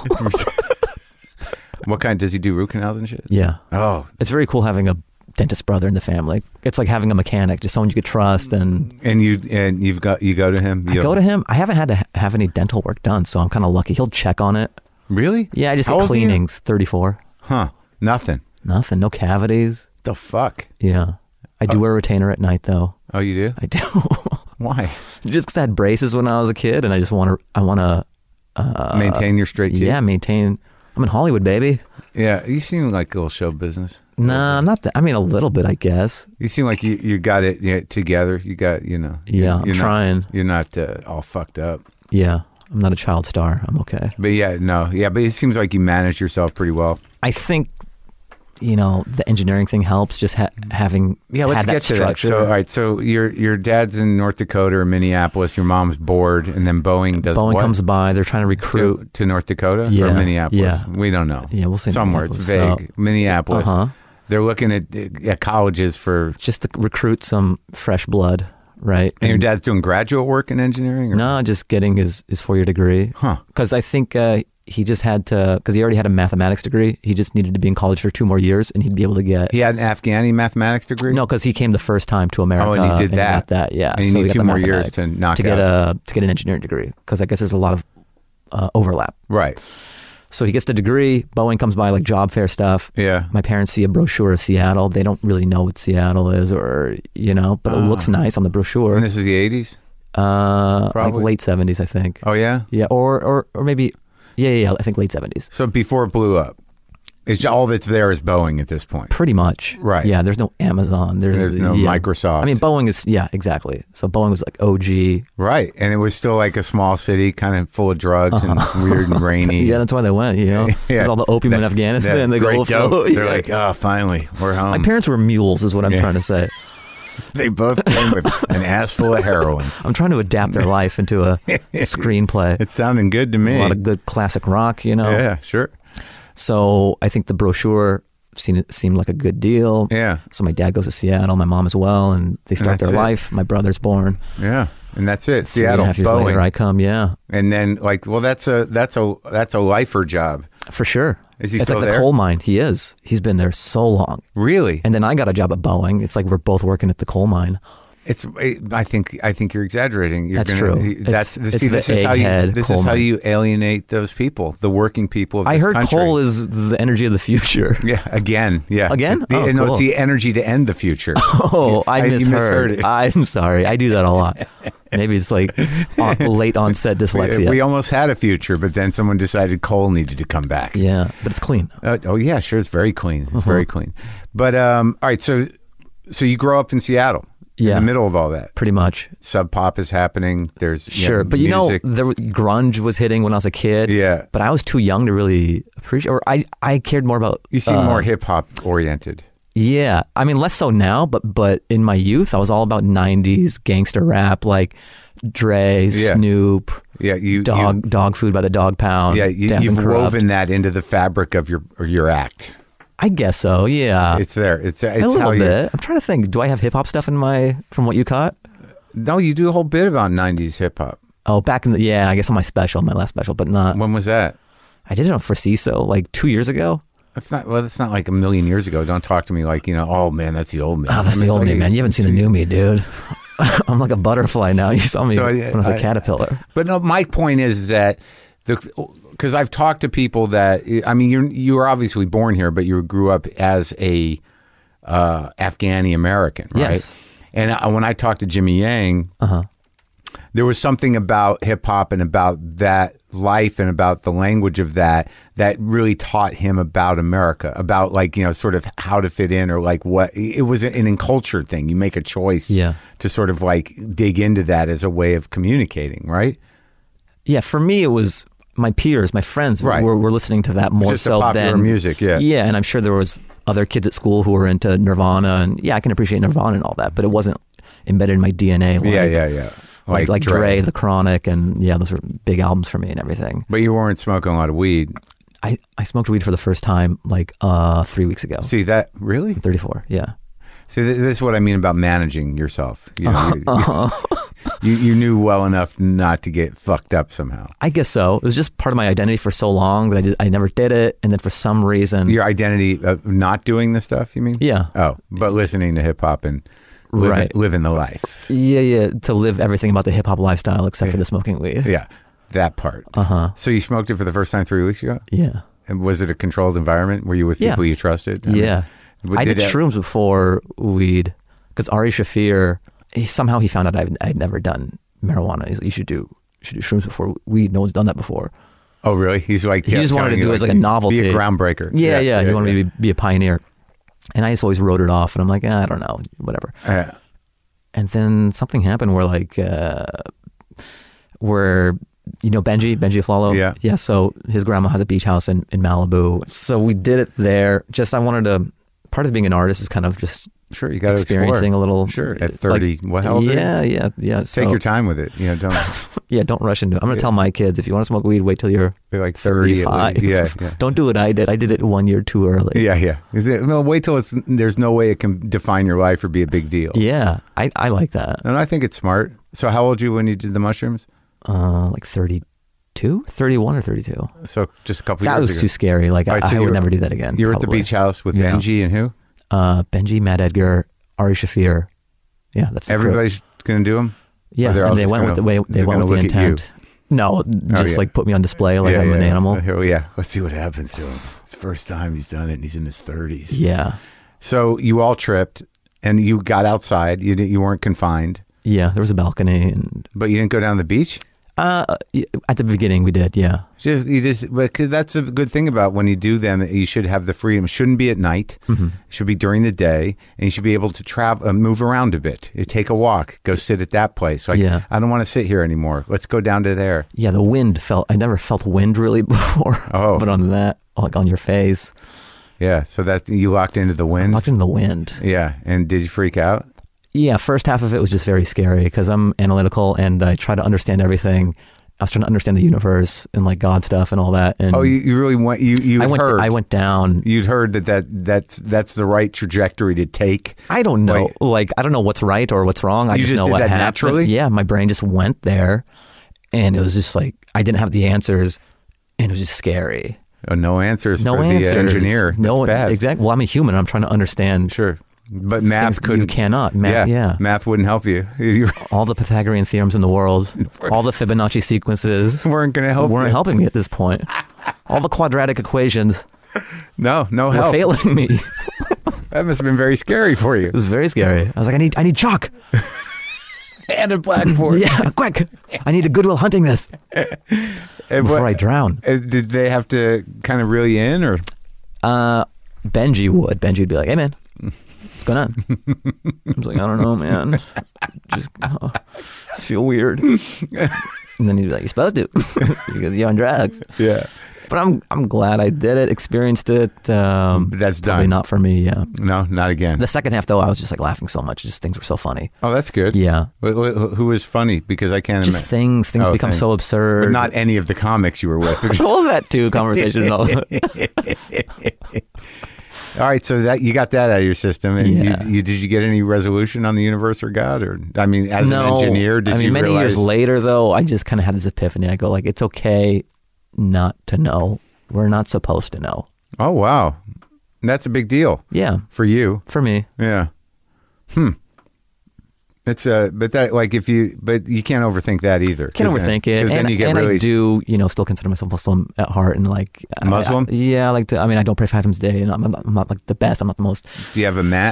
What kind? Does he do root canals and shit? Yeah. Oh, it's very cool having a dentist brother in the family. It's like having a mechanic, just someone you could trust. And you go to him. I go to him. I haven't had to have any dental work done, so I'm kind of lucky. He'll check on it. Really? Yeah, I just get cleanings. 34. Huh? Nothing. No cavities. The fuck? Yeah. I do wear a retainer at night, though. Oh, you do? I do. Why? Just because I had braces when I was a kid, and I just want to maintain your straight teeth. Yeah, maintain. I'm in Hollywood, baby. Yeah, you seem like a little show business. Nah, not that. I mean, a little bit, I guess. You seem like you got it together. You got, Yeah, I'm trying. You're not all fucked up. Yeah, I'm not a child star. I'm okay. But but it seems like you manage yourself pretty well. I think, the engineering thing helps, just having let's get to structure. That. So, all right, so your dad's in North Dakota or Minneapolis, your mom's bored, and then Boeing comes by, they're trying to recruit. To North Dakota or Minneapolis? Yeah. We don't know. Yeah, we'll see. Somewhere, it's vague. So, Minneapolis. They're looking at colleges for... Just to recruit some fresh blood, right? And your dad's doing graduate work in engineering? Or? No, just getting his 4-year degree. Huh. Because I think... he just had to, because he already had a mathematics degree. He just needed to be in college for 2 more years, and he'd be able to get. He had an Afghani mathematics degree. No, because he came the first time to America. Oh, and he did that. Got that, yeah. And you need 2 more years to get an engineering degree, because I guess there's a lot of overlap. Right. So he gets the degree. Boeing comes by, like job fair stuff. Yeah. My parents see a brochure of Seattle. They don't really know what Seattle is, but it looks nice on the brochure. And this is the 80s. Like Probably. late 70s, I think. Oh yeah. Yeah, or maybe, yeah, I think late 70s. So before it blew up, it's all that's there is Boeing at this point. Pretty much. Right. Yeah, there's no Amazon. There's no Microsoft. I mean, Boeing is, exactly. So Boeing was like OG. Right, and it was still like a small city, kind of full of drugs and weird and rainy. Yeah, that's why they went, There's all the opium in Afghanistan. They go, They're like, oh, finally, we're home. my parents were mules, is what I'm trying to say. They both came with an ass full of heroin. I'm trying to adapt their life into a screenplay. It's sounding good to me. A lot of good classic rock, Yeah, sure. So I think the brochure seemed like a good deal. Yeah. So my dad goes to Seattle, my mom as well, and they start that's their it. life. My brother's born. Yeah, and that's it. 3.5 Seattle, years Boeing, later, I come. Yeah, and then like, well, that's a lifer job. for sure. Is he it's still like there? the coal mine. He is. He's been there so long. Really? And then I got a job at Boeing. It's like we're both working at the coal mine. I think you're exaggerating. That's true. This It's is the how you alienate those people, the working people of this I heard country. coal is the energy of the future. Yeah, again. Again? No, Cool. it's the energy to end the future. Oh, I You misheard. it. I'm sorry. I do that a lot. Maybe it's like late onset dyslexia. We almost had a future, but then someone decided coal needed to come back. Yeah, but it's clean. Oh yeah, sure. It's very clean. It's very clean. But all right. So you grow up in Seattle. Yeah. In the middle of all that, Pretty much. Sub Pop is happening. There's Sure, but music. grunge was hitting when I was a kid. Yeah. But I was too young to really appreciate, or I cared more about. You seem more hip hop oriented. Yeah, I mean less so now, but in my youth, I was all about '90s gangster rap, like Dre, Yeah. Snoop, Yeah, Dog Food by the Dog Pound. Yeah, Dancing you've Corrupt. woven that into the fabric of your act. I guess so. Yeah, It's there. It's a how little you. bit. I'm trying to think. Do I have hip hop stuff from what you caught? No, you do a whole bit about '90s hip hop. Oh, back in I guess on my last special, but not. When was that? I did it on Frasiso like 2 years ago. That's not like a million years ago. Don't talk to me like, oh man, that's the old man. Oh, that's I mean, the old it's me, like- man. You haven't seen the new me, dude. I'm like a butterfly now. You saw me So, when I was a caterpillar. But no, my point is that because I've talked to people that, I mean, you were obviously born here, but you grew up as a Afghani American, right? Yes. And when I talked to Jimmy Yang, there was something about hip hop and about that life and about the language of that really taught him about America, about like, sort of how to fit in, or like what it was an encultured thing. You make a choice to sort of like dig into that as a way of communicating, right? Yeah, for me, it was my peers, my friends Right. were listening to that more Just the so popular than music, yeah. Yeah, and I'm sure there was other kids at school who were into Nirvana, and I can appreciate Nirvana and all that, but it wasn't embedded in my DNA. Like, Yeah. Like Dre, The Chronic, and those were big albums for me and everything. But you weren't smoking a lot of weed. I smoked weed for the first time like 3 weeks ago. See that really? I'm 34. Yeah. See, this is what I mean about managing yourself. You knew well enough not to get fucked up somehow. I guess so. It was just part of my identity for so long that I never did it, and then for some reason, Your identity of not doing this stuff, you mean? Yeah. Oh, but listening to hip hop and Right. living the life. yeah, to live everything about the hip hop lifestyle except for the smoking weed. Yeah, that part. So you smoked it for the first time 3 weeks ago? Yeah. And was it a controlled environment? Were you with Yeah. people you trusted? Yeah. I did shrooms before weed because Ari Shafir, he found out I'd never done marijuana. He's like, you should do shrooms before weed. No one's done that before. Oh, really? He's like, He just wanted to telling you, do it as like a novelty. Be a groundbreaker. Yeah. He wanted me to be a pioneer. And I just always wrote it off. And I'm like, I don't know, whatever. And then something happened where Benji Aflalo. Yeah. So his grandma has a beach house in Malibu. So we did it there. I wanted to, part of being an artist is kind of just Sure, you got to experiencing explore. a little. Sure, at 30. What hell? Yeah. Take your time with it. Don't. Yeah, don't rush into it. I'm going to tell my kids, if you want to smoke weed, wait till you're Like 30. 35. Yeah. Don't do what I did. I did it 1 year too early. Yeah. Wait till there's no way it can define your life or be a big deal. Yeah, I like that. And I think it's smart. So how old were you when you did the mushrooms? Like 32, 31 or 32. So just a couple That years was ago. too scary. Like, All right, so I you would were- never do that again. You were at the probably. beach house with Yeah. Benji and who? Benji, Matt Edgar, Ari Shafir. Yeah, that's the crew. Everybody's going to do them? Yeah, Or they're all and they just went with the gonna- way they they're went gonna with the look at you? intent. No, just yeah. like put me on display like I'm an animal. Yeah. Let's see what happens to him. It's the first time he's done it and he's in his 30s. Yeah. So you all tripped and you got outside. You weren't confined. Yeah, there was a balcony, and But you didn't go down the beach? at the beginning we did. Yeah. But 'cause that's a good thing about when you do them. You should have the freedom. It shouldn't be at night. Mm-hmm. It should be during the day, and you should be able to travel, move around a bit. You take a walk, go sit at that place. Like, Yeah. I don't want to sit here anymore. Let's go down to there. Yeah, the wind I never felt wind really before. Oh. But on that, like on your face, Yeah. So that you locked into the I wind. locked into the wind. Yeah. And did you freak out? Yeah, first half of it was just very scary because I'm analytical and I try to understand everything. I was trying to understand the universe and like God stuff and all that. And Oh, you really went. You heard. I went down. You'd heard that's the right trajectory to take. I don't know. Wait. Like, I don't know what's right or what's wrong. I You just just know did what that happened. naturally? Yeah, my brain just went there, and it was just like I didn't have the answers, and it was just scary. No answers No for answers. the engineer. That's No, bad. exactly. Well, I'm a human. I'm trying to understand. Sure. But math things couldn't. You cannot. Math, yeah. Math wouldn't help you. You All the Pythagorean theorems in the world, all the Fibonacci sequences weren't going to help weren't you. helping me at this point. All the quadratic equations No were help. failing me. It That must have been very scary for you. was very scary. I was like, I need chalk. And a blackboard. Yeah, quick. I need a Goodwill Hunting this And before I drown. Did they have to kind of reel you in, or? Benji would be like, hey, man, what's going on? I was like, I don't know, man. Just feel weird. And then he'd be like, you're supposed to because you're on drugs. Yeah. But I'm glad I did it, experienced it. That's probably done. not for me, yeah. No, not again. The second half, though, I was just like laughing so much. Just things were so funny. Oh, that's good. Yeah. Who was funny? Because I can't Just imagine. things Oh, become things. so absurd. But not any of the comics you were with. all that too, conversation and all that. All right, so that you got that out of your system, and Yeah. did you get any resolution on the universe or God, or I mean, as No. an engineer, did I mean, you many realize? years later, though, I just kind of had this epiphany. I go like, it's okay not to know. We're not supposed to know. Oh wow, that's a big deal Yeah, for you. for me. Yeah. It's but you can't overthink that either. Can't overthink it. Because then And, you get and really I do, still consider myself Muslim at heart, and like Muslim? yeah, I like to. I mean, I don't pray 5 times a day, and I'm not like the best. I'm not the most. Do you have a mat?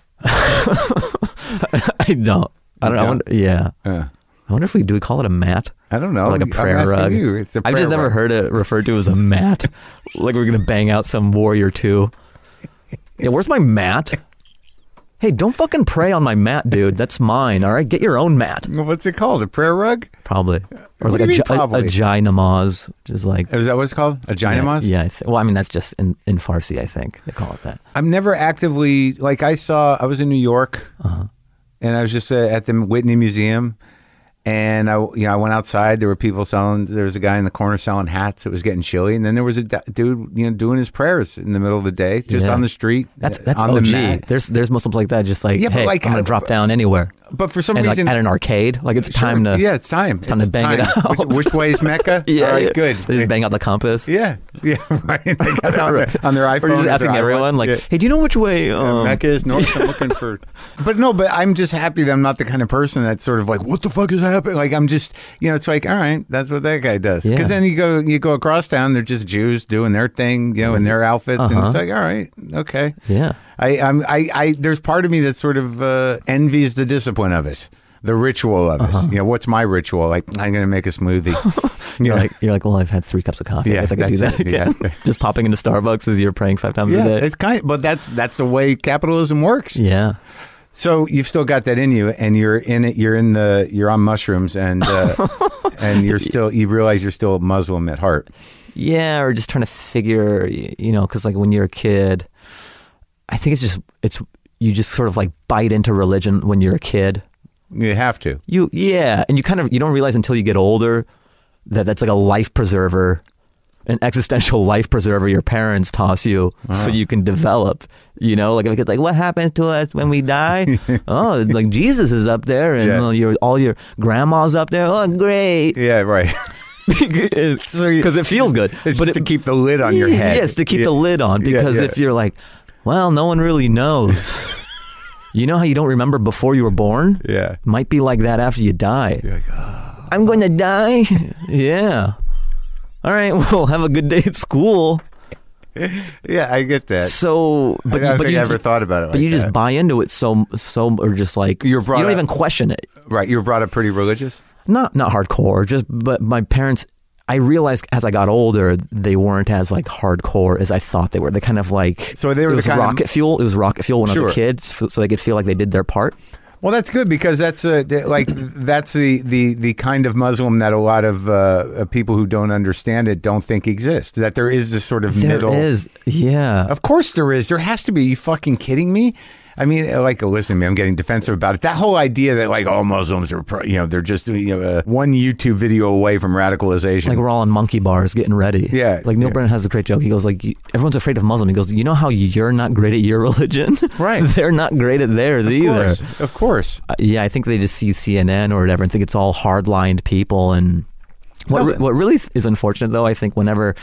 I don't. I don't know. I don't? wonder, yeah. Uh, I wonder if we call it a mat. I don't know. Or like a I'm prayer asking rug. you. It's a I've prayer just never rug. heard it referred to as a mat. Like we're gonna bang out some warrior too. Yeah, where's my mat? Hey, don't fucking pray on my mat, dude. That's mine. All right, get your own mat. What's it called? A prayer rug? Probably, or What like do you mean, a probably? jai namaz, which is like Is that what it's called? A gynemas? Yeah. Well, I mean that's just in Farsi. I think they call it that. I'm never actively like I was in New York, and I was just at the Whitney Museum, and I went outside. There were people selling. There was a guy in the corner selling hats. It was getting chilly, and then there was a dude doing his prayers in the middle of the day, just Yeah. on the street. That's on OG. the mat. There's Muslims like that, just like, Yeah, but hey, like, I'm gonna drop down anywhere. But for some And like reason, at an arcade, like it's time to yeah, it's time. time to bang it out. Which way is Mecca? yeah, All right, yeah. good. They just bang out the compass. Yeah, right. They got it on their iPhone. Or just or asking their everyone, iPod. like, Yeah. hey, do you know which way Mecca is north. I'm looking for, but I'm just happy that I'm not the kind of person that's sort of like, what the fuck is happening? Like, I'm just, it's like, all right, that's what that guy does. Because Yeah. then you go across town, they're just Jews doing their thing, in their outfits, and it's like, all right, okay. Yeah. I there's part of me that sort of envies the discipline of it, the ritual of it. What's my ritual? Like, I'm going to make a smoothie. You're like, well, I've had 3 cups of coffee. Yeah, I guess I could do that's that it, again. yeah. Just popping into Starbucks as you're praying 5 times a Yeah, day. it's but that's the way capitalism works. Yeah. So you've still got that in you, and you're in it. You're on mushrooms, and and you realize you're still a Muslim at heart. Yeah, or just trying to figure, because like when you're a kid, I think you just sort of like bite into religion when you're a kid. You have to. And you you don't realize until you get older that that's like a life preserver, an existential life preserver your parents toss you so you can develop, like if it's like, what happens to us when we die? Oh, like Jesus is up there and all your grandma's up there. Oh, great. Yeah, right. Because it feels good. It's but just to keep the lid on your head. Yes, to keep the lid on. Because if you're like, well, no one really knows. You know how you don't remember before you were born? Yeah. Might be like that after you die. You're like, oh. I'm going to die? Yeah. All right, well, have a good day at school. Yeah, I get that. So, I don't think I ever thought about it like but you that. just buy into it so, or just like, You're you brought don't up- even question it. Right, you were brought up pretty religious? Not hardcore, but my parents, I realized as I got older, they weren't as like hardcore as I thought they were. They kind of like, So they were it the was kind of- rocket fuel. It was rocket fuel when I Sure. was a kid, so they could feel like they did their part. Well, that's good because that's that's the kind of Muslim that a lot of people who don't understand it don't think exists. That there is this sort of middle. There is, yeah. Of course there is. There has to be. Are you fucking kidding me? I mean, like, listen to me, I'm getting defensive about it. That whole idea that, like, all Muslims are, they're just one YouTube video away from radicalization. Like we're all in monkey bars getting ready. Yeah, Like Neil yeah. Brennan has a great joke. He goes like, everyone's afraid of Muslim. He goes, you know how you're not great at your religion? Right. They're not great at theirs either. Of course. Yeah, I think they just see CNN or whatever and think it's all hardlined people. And what No, what really is unfortunate though, I think whenever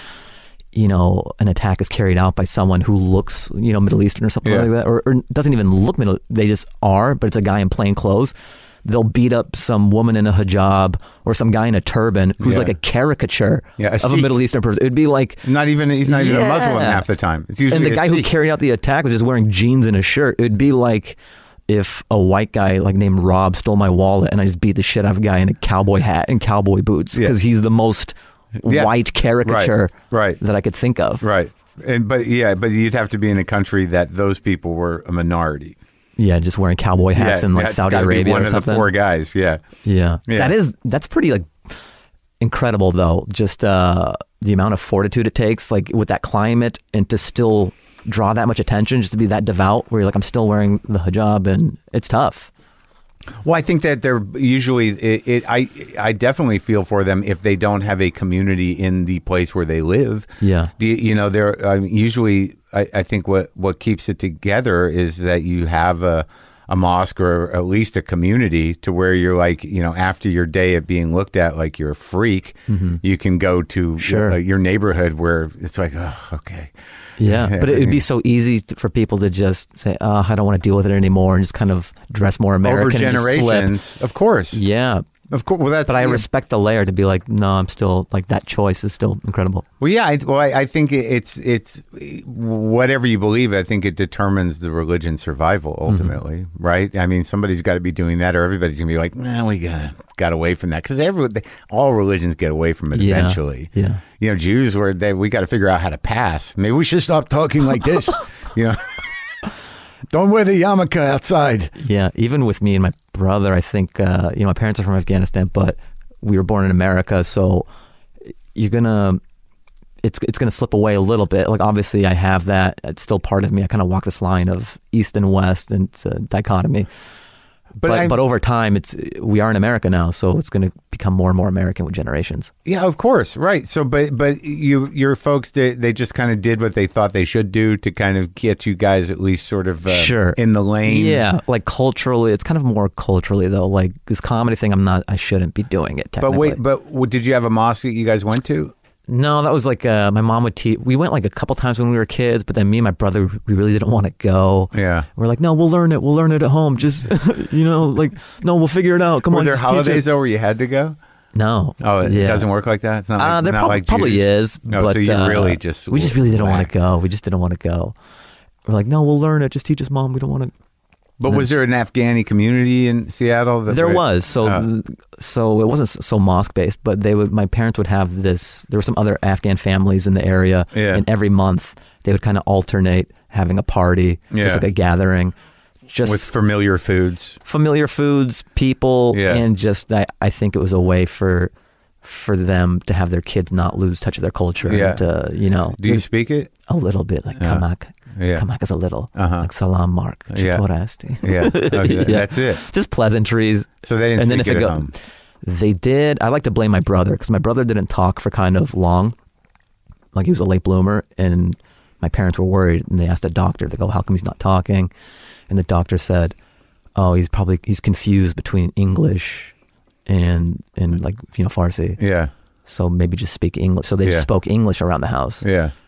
an attack is carried out by someone who looks Middle Eastern or something Yeah. like that, or doesn't even look Middle, they just are, but it's a guy in plain clothes. They'll beat up some woman in a hijab or some guy in a turban who's Yeah. like a caricature Yeah, a of a Sikh. Middle Eastern person. It'd be like, He's not even a Muslim Yeah. half the time. It's usually and the a guy who Sikh. carried out the attack was just wearing jeans and a shirt. It'd be like if a white guy like named Rob stole my wallet and I just beat the shit out of a guy in a cowboy hat and cowboy boots Yeah. because he's the most Yeah. white caricature Right. that I could think of. Right. But you'd have to be in a country that those people were a minority. Yeah, just wearing cowboy hats in like it's Saudi gotta be Arabia one or of something. the four guys. Yeah. Yeah. Yeah. That's pretty like incredible though. Just the amount of fortitude it takes, like with that climate, and to still draw that much attention, just to be that devout, where you're like, I'm still wearing the hijab, and it's tough. Well, I think that they're usually. I definitely feel for them if they don't have a community in the place where they live. Yeah. They're usually. I think what keeps it together is that you have a mosque or at least a community to where you're like, after your day of being looked at like you're a freak, you can go to Sure. your neighborhood where it's like, oh, okay. Yeah, but it would be so easy for people to just say, "Oh, I don't want to deal with it anymore," and just kind of dress more American. Over and just slip. generations, of course. Yeah, Of course. Well, that's. but I respect the layer to be like, no, I'm still like that choice is still incredible. Well, yeah. I think it's whatever you believe. I think it determines the religion's survival ultimately, right? I mean, somebody's got to be doing that, or everybody's gonna be like, "Nah, we got away from that," because all religions get away from it Yeah. eventually. Yeah. Jews we got to figure out how to pass. Maybe we should stop talking like this. Don't wear the yarmulke outside. Yeah, even with me and my brother, I think my parents are from Afghanistan, but we were born in America, so it's gonna slip away a little bit. Like obviously, I have that; it's still part of me. I kind of walk this line of East and West, and it's a dichotomy. But over time, we are in America now, so it's going to become more and more American with generations. Yeah, of course, right. So, but your folks, they just kind of did what they thought they should do to kind of get you guys at least sort of Sure. in the lane. Yeah, like culturally, it's kind of more culturally though. Like this comedy thing, I shouldn't be doing it. Technically. But did you have a mosque that you guys went to? No, that was like my mom would teach. We went like a couple times when we were kids, but then me and my brother, we really didn't want to go. Yeah. We're like, no, we'll learn it. We'll learn it at home. Just like, no, we'll figure it out. Come Were on. there just teach holidays us. though where you had to go? No. Oh, it Yeah. doesn't work like that. It's not like, There not like probably Jews. is. No, but, so you really just we just really didn't want whack. to go. We just didn't want to go. We're like, no, we'll learn it. Just teach us, Mom. We don't want to. But was there an Afghani community in Seattle? There was. So it wasn't so mosque based, but my parents would have this. There were some other Afghan families in the area, Yeah. and every month they would kind of alternate having a party, Yeah. just like a gathering, just with familiar foods. familiar foods, people, Yeah. and just I think it was a way for them to have their kids not lose touch of their culture. Yeah. And to, Do you speak it? a little bit like Yeah. kamak. Yeah. Kamak is a little Uh-huh. like salam mark. Yeah. Chitorasti. Yeah. Okay, Yeah. That's it. Just pleasantries. So they didn't And then speak if it it at go- home. They did. I like to blame my brother because my brother didn't talk for kind of long. Like he was a late bloomer, and my parents were worried, and they asked the doctor. They go, "How come he's not talking?" And the doctor said, "Oh, he's confused between English and Farsi. Yeah. So maybe just speak English." So they Yeah. just spoke English around the house. Yeah.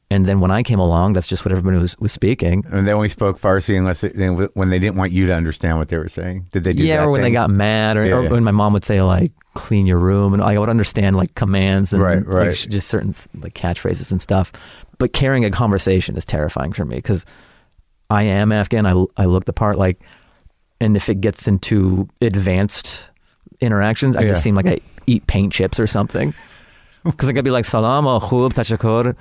And then when I came along, that's just what everybody was speaking. And they only spoke Farsi when they didn't want you to understand what they were saying. Did they do that? Yeah, or when they got mad, or when my mom would say like "clean your room," and I would understand like commands and like, just certain like catchphrases and stuff. But carrying a conversation is terrifying for me because I am Afghan. I look the part, like, and if it gets into advanced interactions, I just seem like I eat paint chips or something. Because I could be like "Salam alaikum, tashakur."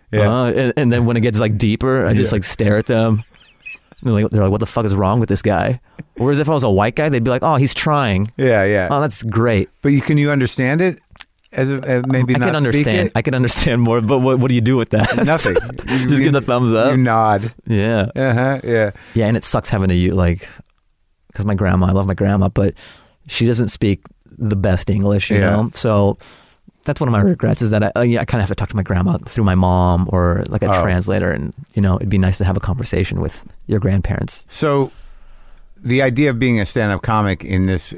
And then when it gets like deeper, I just like stare at them. They're like, what the fuck is wrong with this guy? Whereas if I was a white guy, they'd be like, oh, he's trying. Yeah. Oh, that's great. But can you understand it? As maybe I not can understand. Speak it? I can understand more, but what do you do with that? Nothing. Just give the thumbs up. You nod. Yeah. Yeah. Yeah, and it sucks having to like, because my grandma, I love my grandma, but she doesn't speak the best English, you know? So that's one of my regrets, is that I kind of have to talk to my grandma through my mom or like a translator, and it'd be nice to have a conversation with your grandparents. So the idea of being a stand-up comic in this,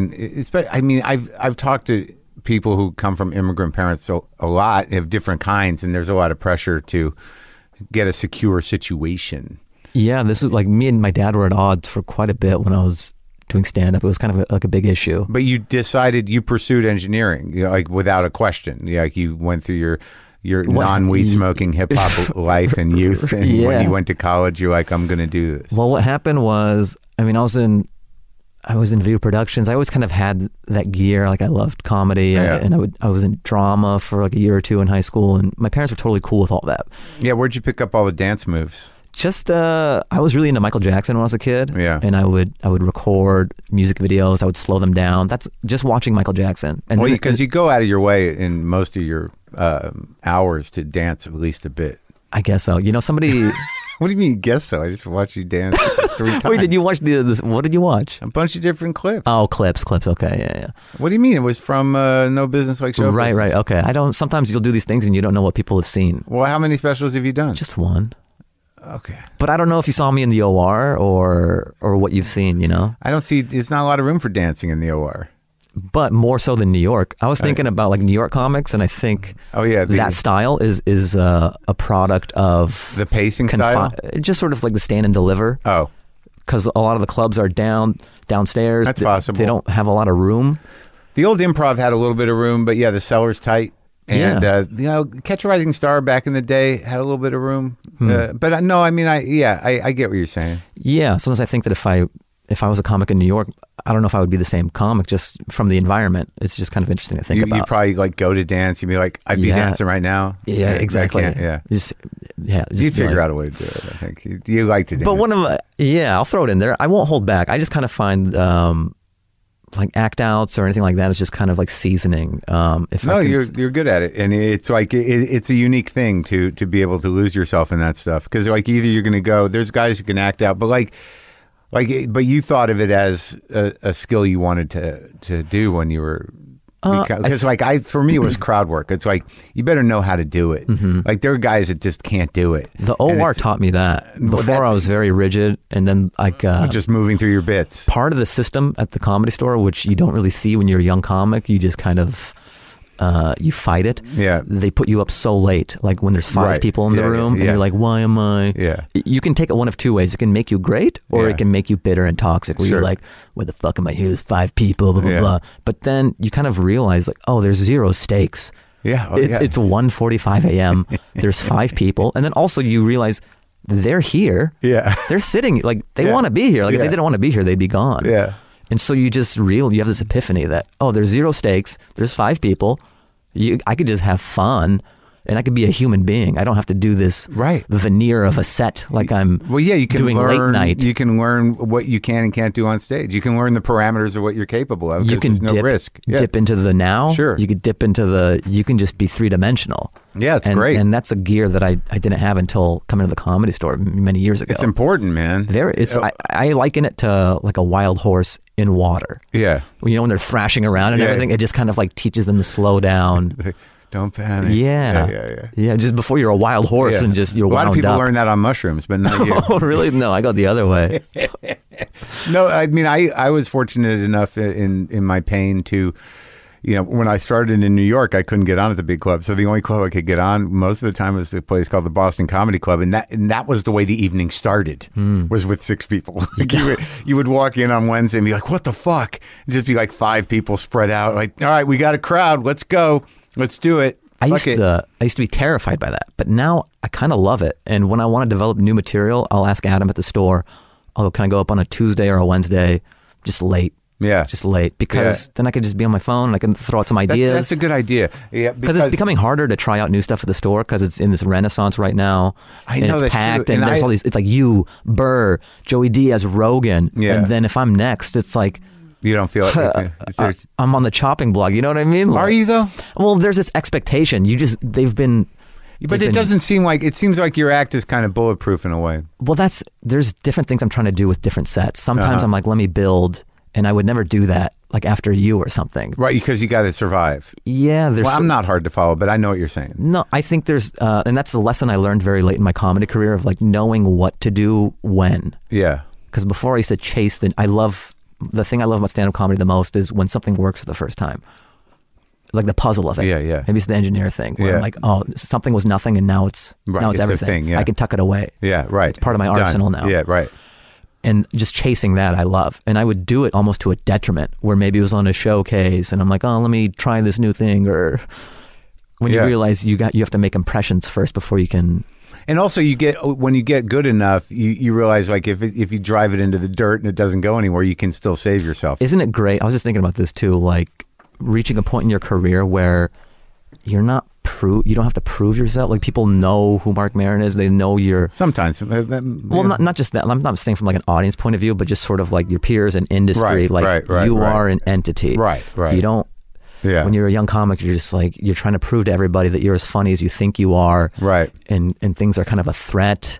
I mean, I've talked to people who come from immigrant parents a lot, of different kinds, and there's a lot of pressure to get a secure situation. Yeah, this is like me and my dad were at odds for quite a bit when I was doing stand-up. It was kind of like a big issue. But you pursued engineering, like without a question. Like you went through your non-weed smoking hip hop life and youth, and when you went to college, you're like, I'm going to do this. Well, what happened was, I mean, I was in video productions. I always kind of had that gear. Like I loved comedy, and I was in drama for like a year or two in high school, and my parents were totally cool with all that. Yeah, where'd you pick up all the dance moves? Just I was really into Michael Jackson when I was a kid. Yeah. And I would record music videos. I would slow them down. That's just watching Michael Jackson. And because you go out of your way in most of your hours to dance at least a bit. I guess so. Somebody. What do you mean, guess so? I just watched you dance 3 times. Wait, did you watch this? What did you watch? A bunch of different clips. Oh, clips. Okay, yeah. What do you mean? It was from No Business Like Show Business. Right. Okay. Sometimes you'll do these things and you don't know what people have seen. Well, how many specials have you done? Just one. Okay. But I don't know if you saw me in the OR or what you've seen, I don't see, it's not a lot of room for dancing in the OR. But more so than New York. I was thinking about like New York comics, and I think that style is a product of the pacing style? Just sort of like the stand and deliver. Oh. Because a lot of the clubs are downstairs. That's possible. They don't have a lot of room. The old Improv had a little bit of room, but the cellar's tight. And, Catch a Rising Star back in the day had a little bit of room. But no, I mean, I get what you're saying. Yeah. Sometimes I think that if I was a comic in New York, I don't know if I would be the same comic just from the environment. It's just kind of interesting to think about. You'd probably like go to dance. You'd be like, I'd be dancing right now. Yeah, exactly. You'd figure out a way to do it, I think. You like to dance. But I'll throw it in there. I won't hold back. I just kind of find like act outs or anything like that is just kind of like seasoning. You're good at it, and it's like it's a unique thing to be able to lose yourself in that stuff, because like either you're going to go. There's guys who can act out, but but you thought of it as a skill you wanted to do when you were. Because for me it was crowd work. It's like you better know how to do it. Mm-hmm. Like there are guys that just can't do it. The OR taught me that. Before I was very rigid, and then just moving through your bits. Part of the system at the Comedy Store, which you don't really see when you're a young comic, you just kind of you fight it. Yeah. They put you up so late, like when there's 5 people in the room, and you're like, why am I? Yeah. You can take it one of 2 ways. It can make you great, or it can make you bitter and toxic, where you're like, where the fuck am I here? There's 5 people, blah, blah, blah. But then you kind of realize, like, oh, there's 0 stakes. Yeah. It's 1:45 a.m. There's 5 people. And then also you realize they're here. Yeah. They're sitting, like, they want to be here. Like, if they didn't want to be here, they'd be gone. Yeah. And so you have this epiphany that, oh, there's 0 stakes. There's 5 people. I could just have fun, and I could be a human being. I don't have to do this veneer of a set like I'm you can doing learn, late night. You can learn what you can and can't do on stage. You can learn the parameters of what you're capable of. You can no risk. Dip into the now. Sure. You could dip into you can just be 3-dimensional. Yeah, it's great. And that's a gear that I didn't have until coming to the Comedy Store many years ago. It's important, man. I liken it to like a wild horse in water. Yeah. When they're thrashing around and everything, it just kind of like teaches them to slow down. Don't panic. Yeah. Just before you're a wild horse and just you're wound up. A lot of people learn that on mushrooms, but not you. Oh, really? No, I go the other way. No, I mean, I was fortunate enough in my pain to, you know, when I started in New York, I couldn't get on at the big club. So the only club I could get on most of the time was a place called the Boston Comedy Club. And that was the way the evening started, was with 6 people. Like you would walk in on Wednesday and be like, what the fuck? And just be like 5 people spread out. Like, all right, we got a crowd. Let's go. Let's do it. I used to be terrified by that, but now I kind of love it. And when I want to develop new material, I'll ask Adam at the store, I'll go, can I go up on a Tuesday or a Wednesday, just late? Yeah. Just late, because then I could just be on my phone and I can throw out some ideas. That's a good idea. Yeah, because it's becoming harder to try out new stuff at the store because it's in this renaissance right now. I know, it's that's packed, true. and there's all these. It's like you, Burr, Joey Diaz, Rogan, and then if I'm next, it's like you don't feel like I'm on the chopping block. You know what I mean? Like, are you though? Well, there's this expectation. They've been. But it doesn't seem like, it seems like your act is kind of bulletproof in a way. Well, there's different things I'm trying to do with different sets. Sometimes I'm like, let me build, and I would never do that like after you or something. Right, because you got to survive. Yeah. Well, I'm not hard to follow, but I know what you're saying. No, I think there's, and that's the lesson I learned very late in my comedy career of like knowing what to do when. Yeah. Because before I used to chase the thing I love about stand-up comedy the most is when something works for the first time. Like the puzzle of it. Yeah. Maybe it's the engineer thing where I'm like, oh, something was nothing and now it's everything. Thing, yeah. I can tuck it away. Yeah, right. It's part of my arsenal now. Yeah, right. And just chasing that I love. And I would do it almost to a detriment where maybe it was on a showcase and I'm like, oh, let me try this new thing. Or when you realize you have to make impressions first before you can. And also when you get good enough, you realize like if you drive it into the dirt and it doesn't go anywhere, you can still save yourself. Isn't it great? I was just thinking about this too, like reaching a point in your career where you don't have to prove yourself. Like people know who Marc Maron is. They know you're sometimes. Well, not just that. I'm not saying from like an audience point of view, but just sort of like your peers in industry. Right, you are an entity. Right. You don't. Yeah. When you're a young comic, you're just like you're trying to prove to everybody that you're as funny as you think you are. Right. And things are kind of a threat.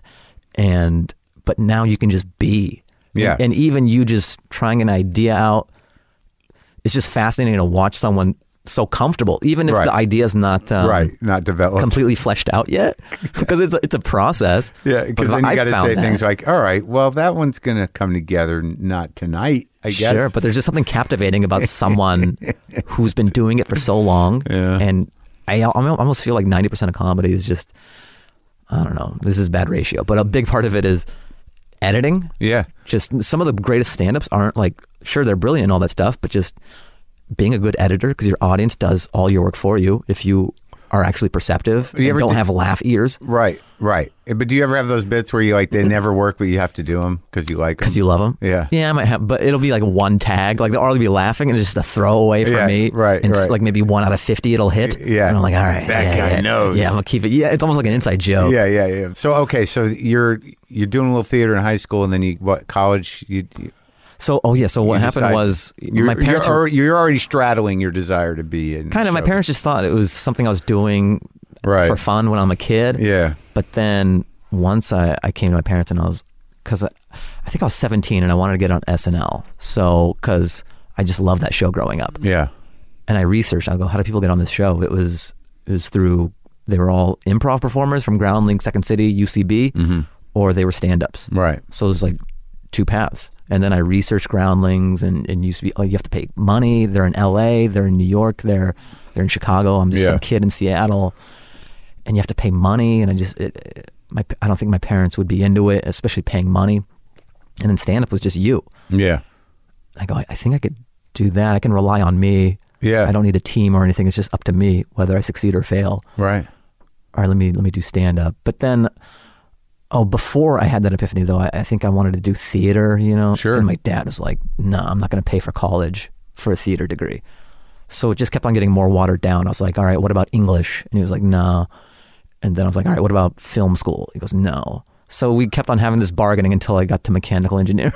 But now you can just be. Yeah. And even you just trying an idea out. It's just fascinating to watch someone so comfortable, even if the idea is not not developed, completely fleshed out yet, because it's a process. Yeah, because then you got to say things like, "All right, well, that one's going to come together, not tonight, I guess." Sure, but there's just something captivating about someone who's been doing it for so long, and I almost feel like 90% of comedy is just, I don't know, this is a bad ratio, but a big part of it is editing. Yeah, just some of the greatest stand-ups aren't like, sure, they're brilliant and all that stuff, but just being a good editor, because your audience does all your work for you if you are actually perceptive and don't have laugh ears. Right. But do you ever have those bits where you like they never work, but you have to do them because you like them? Because you love them? Yeah, I might have, but it'll be like one tag, like they'll already be laughing and it's just a throwaway for me. Right. And it's like maybe 1 out of 50 it'll hit. Yeah. And I'm like, all right. That guy knows. Yeah, I'm going to keep it. Yeah, it's almost like an inside joke. Yeah. So, you're doing a little theater in high school and then college? So what happened was my parents you're already straddling your desire to be in kind of. My parents just thought it was something I was doing for fun when I'm a kid. Yeah. But then once I came to my parents and because I think I was 17 and I wanted to get on SNL. So because I just loved that show growing up. Yeah. And I researched. I go, how do people get on this show? It was through, they were all improv performers from Groundling, Second City, UCB, or they were stand-ups. Right. So it was like 2 paths. And then I researched Groundlings and UCB. Like you have to pay money. They're in LA. They're in New York. They're in Chicago. I'm just some kid in Seattle. And you have to pay money. And I don't think my parents would be into it, especially paying money. And then stand-up was just you. Yeah. I go, I think I could do that. I can rely on me. Yeah. I don't need a team or anything. It's just up to me whether I succeed or fail. Right. All right, let me do stand-up. But then, before I had that epiphany, though, I think I wanted to do theater, Sure. And my dad was like, no, I'm not going to pay for college for a theater degree. So it just kept on getting more watered down. I was like, all right, what about English? And he was like, no. And then I was like, all right, what about film school? He goes, no. So we kept on having this bargaining until I got to mechanical engineering.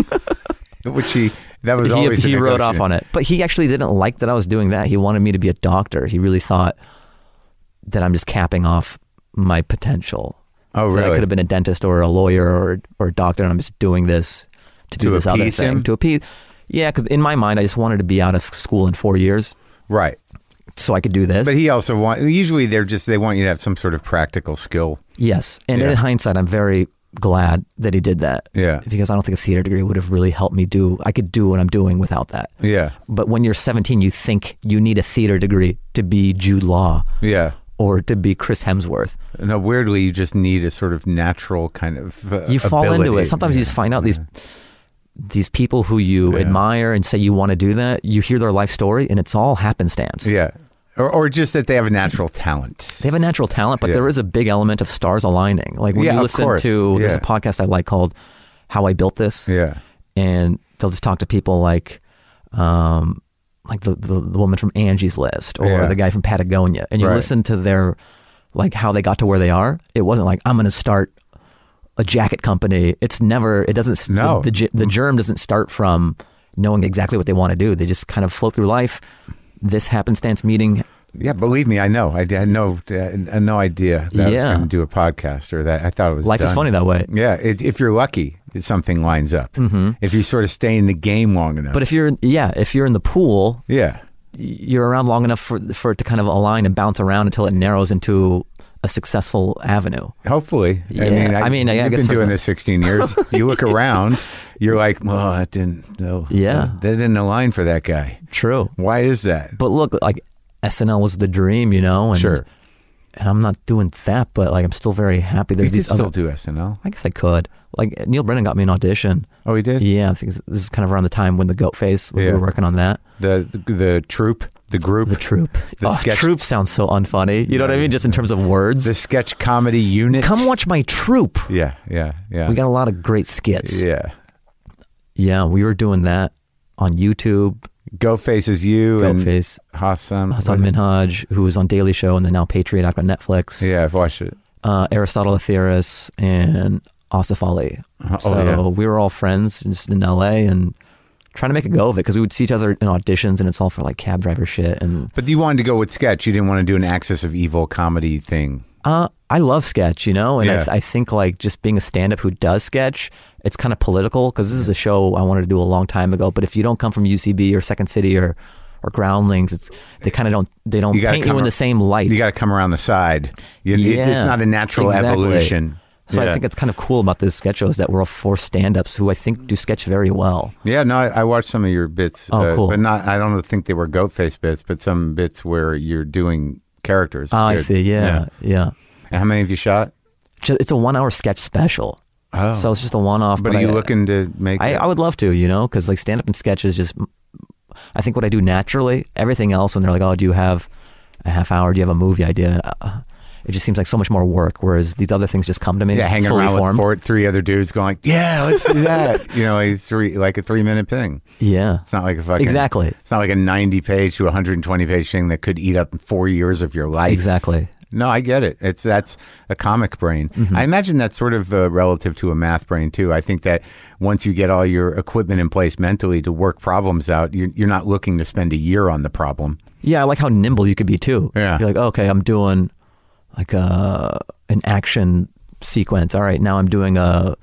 Which he wrote off on it. But he actually didn't like that I was doing that. He wanted me to be a doctor. He really thought that I'm just capping off my potential. Oh, really? That I could have been a dentist or a lawyer or a doctor, and I'm just doing this to do this other thing. To appease. Yeah, because in my mind, I just wanted to be out of school in 4 years. Right. So I could do this. But he also usually they want you to have some sort of practical skill. Yes. And in hindsight, I'm very glad that he did that. Yeah. Because I don't think a theater degree would have really helped me I could do what I'm doing without that. Yeah. But when you're 17, you think you need a theater degree to be Jude Law. Yeah. Or to be Chris Hemsworth. No, weirdly, you just need a sort of natural kind of you fall ability. into it. Sometimes you just find out these people who you admire and say you want to do that. You hear their life story, and it's all happenstance. Yeah, or just that they have a natural talent. They have a natural talent, but there is a big element of stars aligning. Like when you listen to there's a podcast I like called "How I Built This." Yeah, and they'll just talk to people like the woman from Angie's List or the guy from Patagonia, and you listen to their like how they got to where they are. It wasn't like I'm going to start a jacket company. It doesn't. No, the germ doesn't start from knowing exactly what they want to do. They just kind of float through life. This happenstance meeting. Yeah, believe me, I know. I had no idea that I was going to do a podcast or that. I thought it was life is funny that way. Yeah, if you're lucky, something lines up. Mm-hmm. If you sort of stay in the game long enough. But if you're in the pool, you're around long enough for it to kind of align and bounce around until it narrows into a successful avenue. Hopefully. Yeah. I mean, you've been doing this 16 years. You look around, you're like, well, that didn't align for that guy. True. Why is that? But look, like SNL was the dream, and, sure. And I'm not doing that, but like I'm still very happy. There's these still do SNL. I guess I could. Like Neil Brennan got me an audition. Oh, he did? Yeah, I think this is kind of around the time when the Goat Face we were working on that. The troupe, the group, the troupe. Sketch. Troupe sounds so unfunny. You know what I mean? Just in terms of words. The sketch comedy unit. Come watch my troupe. Yeah. We got a lot of great skits. Yeah, we were doing that on YouTube. Goat Face is you Goat Face. And Hassan Minhaj, who was on Daily Show and then now Patriot Act on Netflix. Yeah, I've watched it. Aristotle Atheris and Asif Ali. We were all friends just in LA and trying to make a go of it because we would see each other in auditions and it's all for like cab driver shit. But you wanted to go with sketch. You didn't want to do an Axis of Evil comedy thing. I love sketch, and I think like just being a stand-up who does sketch, it's kind of political because this is a show I wanted to do a long time ago. But if you don't come from UCB or Second City or Groundlings, they kind of don't paint you in the same light. You got to come around the side. It's not a natural evolution. So I think it's kind of cool about this sketch show is that we're all four stand-ups who I think do sketch very well. Yeah, no, I watched some of your bits. Cool. But I don't think they were Goat Face bits, but some bits where you're doing characters. Oh, I see. Yeah. And how many have you shot? It's a 1 hour sketch special. Oh. So it's just a one-off. But are you looking to make it? I would love to, because like stand-up and sketch is just, I think what I do naturally. Everything else, when they're like, oh, do you have a half hour? Do you have a movie idea? It just seems like so much more work, whereas these other things just come to me. Yeah, hanging around with three other dudes going, yeah, let's do that. It's like a 3-minute thing. Yeah. It's not like a fucking... Exactly. It's not like a 90-page to 120-page thing that could eat up 4 years of your life. Exactly. No, I get it. That's a comic brain. Mm-hmm. I imagine that's sort of relative to a math brain, too. I think that once you get all your equipment in place mentally to work problems out, you're not looking to spend a year on the problem. Yeah, I like how nimble you could be, too. Yeah. You're like, okay, I'm doing like an action sequence. All right, now I'm doing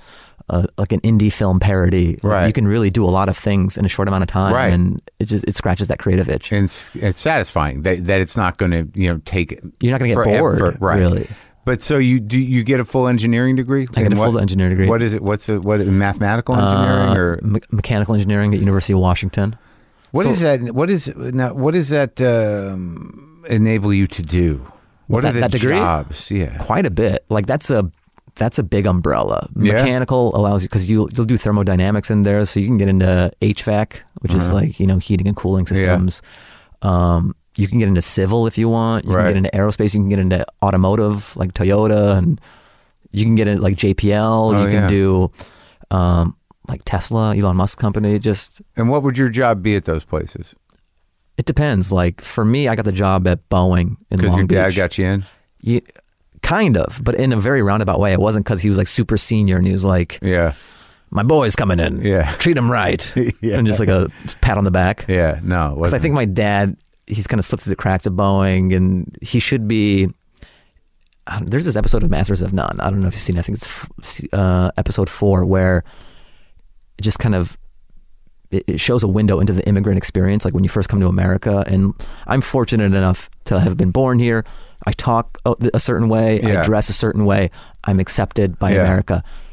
like an indie film parody. Right. You can really do a lot of things in a short amount of time, right. And it scratches that creative itch. And it's satisfying that it's not going to take. You're not going to get bored, right? Really. But so you get a full engineering degree? I get a full engineering degree. What is it? What mathematical engineering or mechanical engineering at University of Washington? What does that enable you to do? What are the degree? Jobs? Yeah, quite a bit. Like that's a big umbrella. Mechanical allows you because you'll do thermodynamics in there, so you can get into HVAC, which is like heating and cooling systems. Yeah. You can get into civil if you want. You can get into aerospace. You can get into automotive like Toyota, and you can get into like JPL. You can do like Tesla, Elon Musk company. And what would your job be at those places? It depends. Like for me, I got the job at Boeing in Long Beach. Because your dad got you in? Yeah, kind of, but in a very roundabout way. It wasn't because he was like super senior and he was like, yeah, my boy's coming in. Yeah. Treat him right. Yeah. And just like a pat on the back. Yeah, no. Because I think my dad, he's kind of slipped through the cracks at Boeing and he should be... There's this episode of Masters of None. I don't know if you've seen it. I think it's episode 4 where it just kind of... It shows a window into the immigrant experience, like when you first come to America. And I'm fortunate enough to have been born here. I talk a certain way. Yeah. I dress a certain way. I'm accepted by America.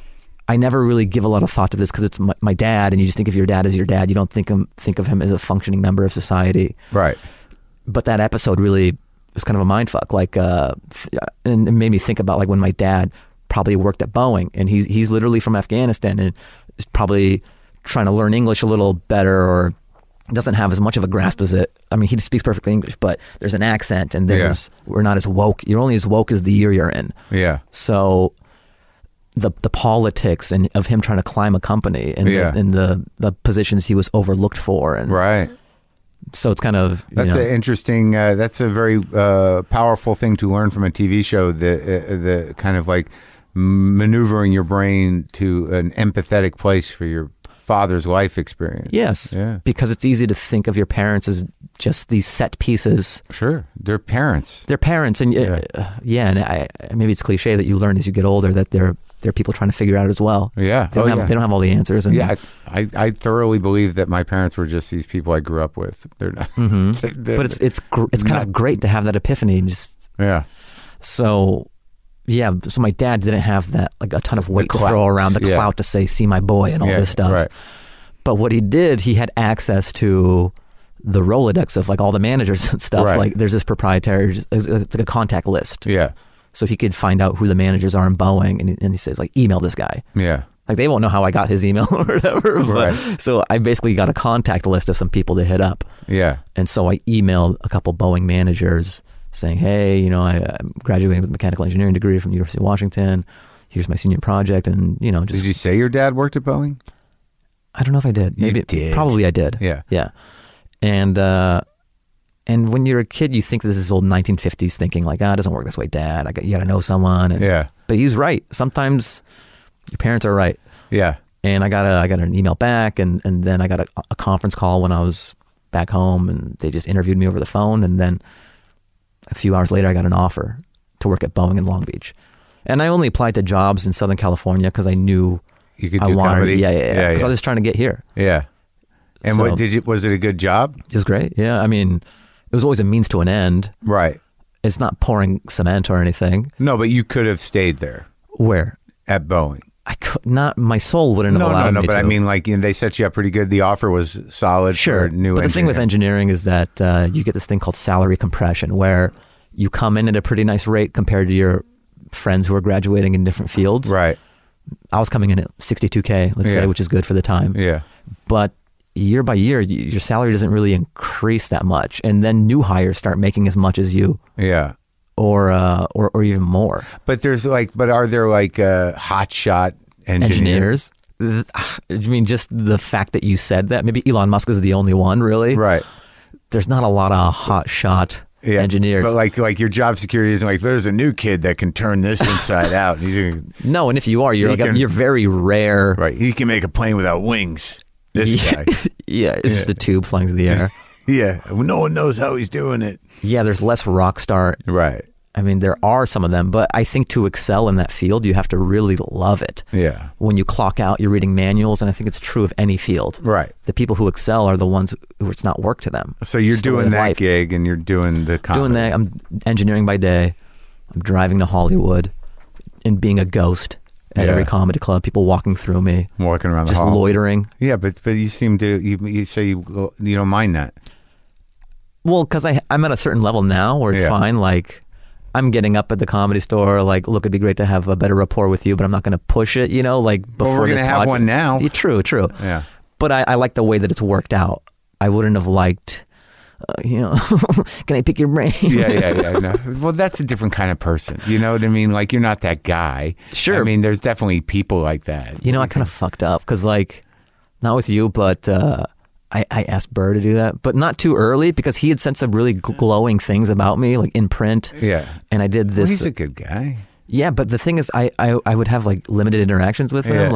I never really give a lot of thought to this because it's my dad, and you just think of your dad as your dad. You don't think of him as a functioning member of society. Right. But that episode really was kind of a mind fuck. Like, and it made me think about like when my dad probably worked at Boeing, and he's literally from Afghanistan and is probably trying to learn English a little better, or doesn't have as much of a grasp as it. I mean, he speaks perfectly English, but there's an accent, and we're not as woke. You're only as woke as the year you're in. Yeah. So the politics and of him trying to climb a company and the positions he was overlooked for, and right. So it's kind of that's an interesting. That's a very powerful thing to learn from a TV show. The kind of like maneuvering your brain to an empathetic place for your father's life experience. Yes. Yeah. Because it's easy to think of your parents as just these set pieces. Sure. They're parents. They're parents, and and maybe it's cliche that you learn as you get older that they're people trying to figure out as well. Yeah. They don't have all the answers. And I thoroughly believe that my parents were just these people I grew up with. They're not. But it's kind of great to have that epiphany. And just So my dad didn't have that like a ton of weight to throw around, the clout to say, see my boy and all this stuff. Right. But what he did, he had access to the Rolodex of like all the managers and stuff. Right. Like there's this proprietary, it's like a contact list. Yeah. So he could find out who the managers are in Boeing, and he says like, email this guy. Yeah. Like they won't know how I got his email or whatever. But, so I basically got a contact list of some people to hit up. Yeah. And so I emailed a couple Boeing managers saying, hey, I'm graduating with a mechanical engineering degree from University of Washington. Here's my senior project. And, just... Did you say your dad worked at Boeing? I don't know if I did. Maybe you did. Probably I did. Yeah. Yeah. And when you're a kid, you think this is old 1950s thinking like, it doesn't work this way, Dad. You got to know someone. And, but he's right. Sometimes your parents are right. Yeah. And I got an email back, and then I got a conference call when I was back home, and they just interviewed me over the phone. And then a few hours later, I got an offer to work at Boeing in Long Beach. And I only applied to jobs in Southern California because I knew you could do comedy. Yeah. Because I was just trying to get here. Yeah. And So- was it a good job? It was great. Yeah. I mean, it was always a means to an end. Right. It's not pouring cement or anything. No, but you could have stayed there Where? at Boeing. I could not, my soul wouldn't have allowed me to. But I mean, like, they set you up pretty good. The offer was solid. Sure. For new but the thing with engineering is that you get this thing called salary compression, where you come in at a pretty nice rate compared to your friends who are graduating in different fields. Right. I was coming in at $62K, let's say, which is good for the time. Yeah. But year by year, your salary doesn't really increase that much. And then new hires start making as much as you. Yeah. Or even more. But are there hot shot engineers? I mean, just the fact that you said that, maybe Elon Musk is the only one, really. Right. There's not a lot of hot shot engineers. But like your job security isn't like, there's a new kid that can turn this inside out. No, and if you are, you're very rare. Right. He can make a plane without wings. This guy. Yeah, it's just a tube flying through the air. Yeah. No one knows how he's doing it. Yeah, there's less rock star. Right. I mean, there are some of them, but I think to excel in that field, you have to really love it. Yeah. When you clock out, you're reading manuals, and I think it's true of any field. Right. The people who excel are the ones who it's not work to them. So you're doing that gig, and you're doing the comedy. Doing that. I'm engineering by day. I'm driving to Hollywood and being a ghost at every comedy club, people walking through me. Walking around the hall. Just loitering. Yeah, but you seem to, you say you don't mind that. Well, because I'm at a certain level now where it's fine. Like, I'm getting up at the Comedy Store, like, look, it'd be great to have a better rapport with you, but I'm not going to push it, like before we're going to have one now. Yeah, true. Yeah. But I like the way that it's worked out. I wouldn't have liked, can I pick your brain? Yeah. No. Well, that's a different kind of person. You know what I mean? Like, you're not that guy. Sure. I mean, there's definitely people like that. I kind of fucked up because, like, not with you, but I asked Burr to do that, but not too early because he had said some really glowing things about me, like in print. Yeah. And I did this. Well, he's a good guy. Yeah, but the thing is, I would have like limited interactions with him,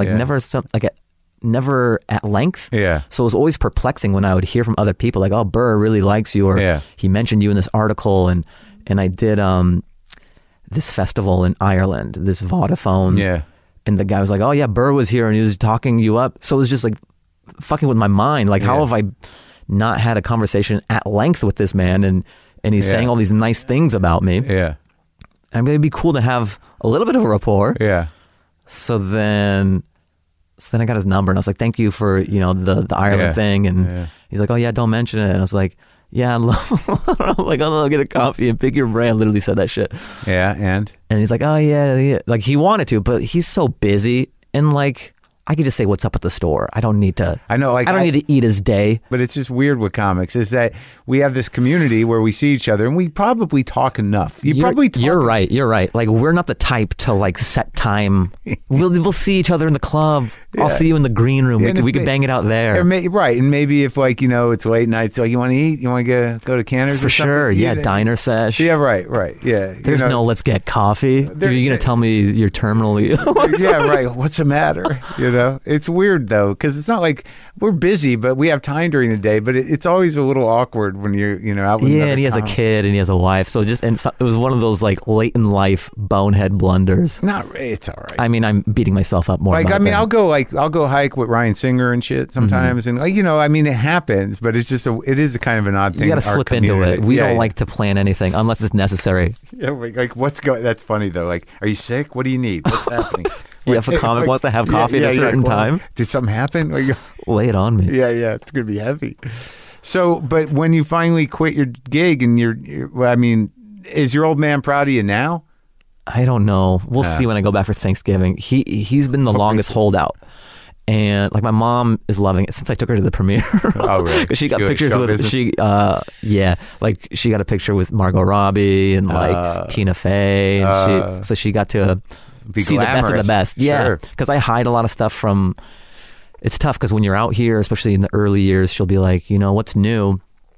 never at length. Yeah. So it was always perplexing when I would hear from other people like, oh, Burr really likes you, or he mentioned you in this article. And I did this festival in Ireland, this Vodafone. Yeah. And the guy was like, oh yeah, Burr was here and he was talking you up. So it was just like fucking with my mind. Like, how have I not had a conversation at length with this man? And he's saying all these nice things about me. Yeah. I mean, it'd be cool to have a little bit of a rapport. Yeah. So then So then I got his number and I was like, thank you for, the Ireland thing. And he's like, oh yeah, don't mention it. And I was like, yeah, I'm like, I'll get a coffee and pick your brain. I literally said that shit. Yeah, and he's like, oh yeah. Like he wanted to, but he's so busy and like, I could just say what's up at the store. I don't need to. I know. Like, I don't need to eat his day. But it's just weird with comics is that we have this community where we see each other and we probably talk enough. You're right. You're right. Like we're not the type to like set time. We'll see each other in the club. I'll see you in the green room. We could bang it out there. Right. And maybe if like, it's late night, so you want to eat, you want to go to Canner's for or something? Sure. Yeah. Diner sesh. Yeah. Right. Yeah. There's no let's get coffee. You're going to tell me you're terminally ill. Yeah. Right. What's the matter? It's weird though, because it's not like we're busy, but we have time during the day, but it's always a little awkward when you're, out with and he has a kid and he has a wife. So it was one of those like late in life bonehead blunders. It's all right. I mean, I'm beating myself up more. Like, I'll go hike with Ryan Singer and shit sometimes. And it happens, but it's just it is a kind of an odd thing. You got to slip into it. We don't like to plan anything unless it's necessary. Yeah. Like that's funny though. Like, are you sick? What do you need? What's happening? Yeah, if a comic wants to have coffee at a certain time. Did something happen? Lay it on me. Yeah, it's going to be heavy. So, but when you finally quit your gig and is your old man proud of you now? I don't know. We'll see when I go back for Thanksgiving. He's been the longest holdout. And like my mom is loving it since I took her to the premiere. Oh, really? Because she got pictures with like she got a picture with Margot Robbie and like Tina Fey, and she got to see the best of the best. Yeah, because I hide a lot of stuff from. It's tough because when you're out here, especially in the early years, she'll be like, what's new,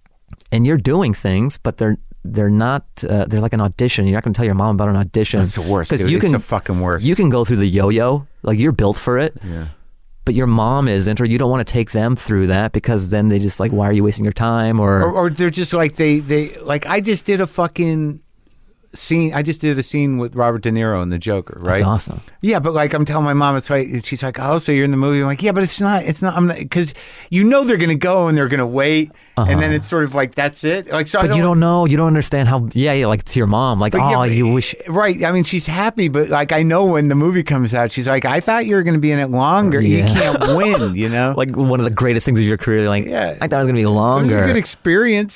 and you're doing things, but they're not. They're like an audition. You're not going to tell your mom about an audition. That's the worst. Because it's the fucking worst. You can go through the yo-yo, like you're built for it. Yeah. But your mom isn't, or you don't want to take them through that because then they just like, why are you wasting your time? Or they're just like they like I just did a fucking scene. I just did a scene with Robert De Niro in The Joker, right? That's awesome. Yeah, but like I'm telling my mom, it's like she's like, oh, so you're in the movie? I'm like, yeah, but it's not. I'm not, because they're gonna go and they're gonna wait, and then it's sort of like that's it. Like so, but you don't know, you don't understand how. Yeah, like to your mom, like you wish. Right. I mean, she's happy, but like I know when the movie comes out, she's like, I thought you were gonna be in it longer. Yeah. You can't win, Like one of the greatest things of your career. Like, I thought it was gonna be longer. It was a good experience,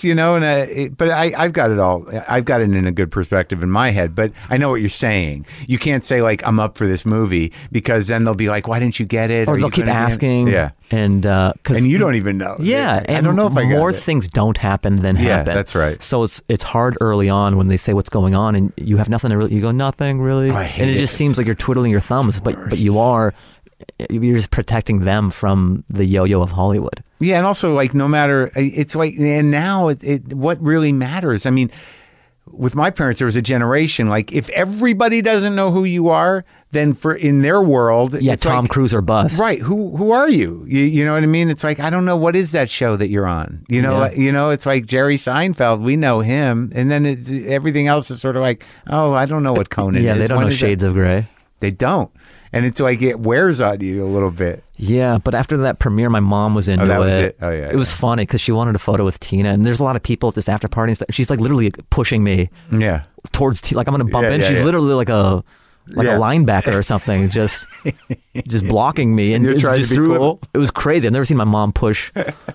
but I've got it all. I've got it in a good perspective in my head, but I know what you're saying. You can't say like I'm up for this movie because then they'll be like, why didn't you get it? Or they'll keep asking. Yeah. And you don't even know. Yeah. I don't know if I got more things don't happen than happen. Yeah, that's right. So it's hard early on when they say what's going on and you have nothing to really, you go, nothing really. I hate and it just seems like you're twiddling your thumbs, but you're just protecting them from the yo-yo of Hollywood. Yeah. And also like no matter, it's like, and now what really matters? I mean, with my parents, there was a generation, like if everybody doesn't know who you are, then in their world, it's Tom like, Cruise or bust. Right. Who are you? You know what I mean? It's like, I don't know. What is that show that you're on? It's like Jerry Seinfeld. We know him. And then everything else is sort of like, oh, I don't know what Conan is. Yeah, they don't know Shades of Grey. They don't. And it's like it wears on you a little bit. Yeah, but after that premiere, my mom was into that it. Was it? Oh, yeah. It was funny because she wanted a photo with Tina, and there's a lot of people at this after party and stuff. She's like literally pushing me towards Tina. Like I'm going to bump in. She's literally like a linebacker or something, just blocking me. And you're trying to be cool? It was crazy. I've never seen my mom push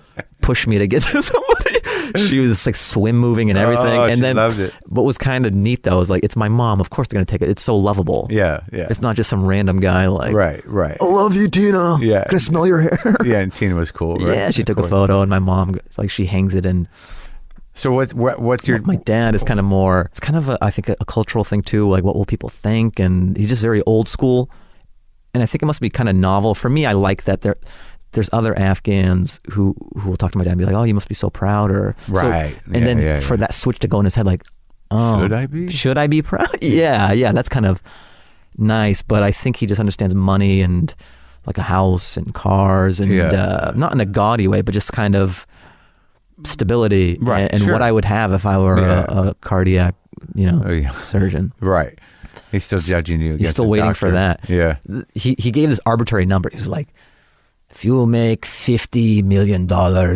me to get to somebody. She was like swim moving and everything. Oh, and then loved it. What was kind of neat though is like, it's my mom. Of course they're going to take it. It's so lovable. Yeah. It's not just some random guy like, right. I love you, Tina. Yeah. Can I smell your hair? Yeah, and Tina was cool. Right? Yeah, she took a photo, and my mom like she hangs it in. So what's your? My dad is kind of more. It's kind of I think a cultural thing too. Like what will people think? And he's just very old school. And I think it must be kind of novel for me. I like that there's other Afghans who will talk to my dad and be like, "Oh, you must be so proud," or right. So, and then for that switch to go in his head, like, "Oh, should I be proud?" Yeah. That's kind of nice. But I think he just understands money and like a house and cars and not in a gaudy way, but just kind of stability and what I would have if I were a cardiac, surgeon. Right. He's still judging you. He's still waiting for that. Yeah. He gave this arbitrary number. He was like, if you make $50 million,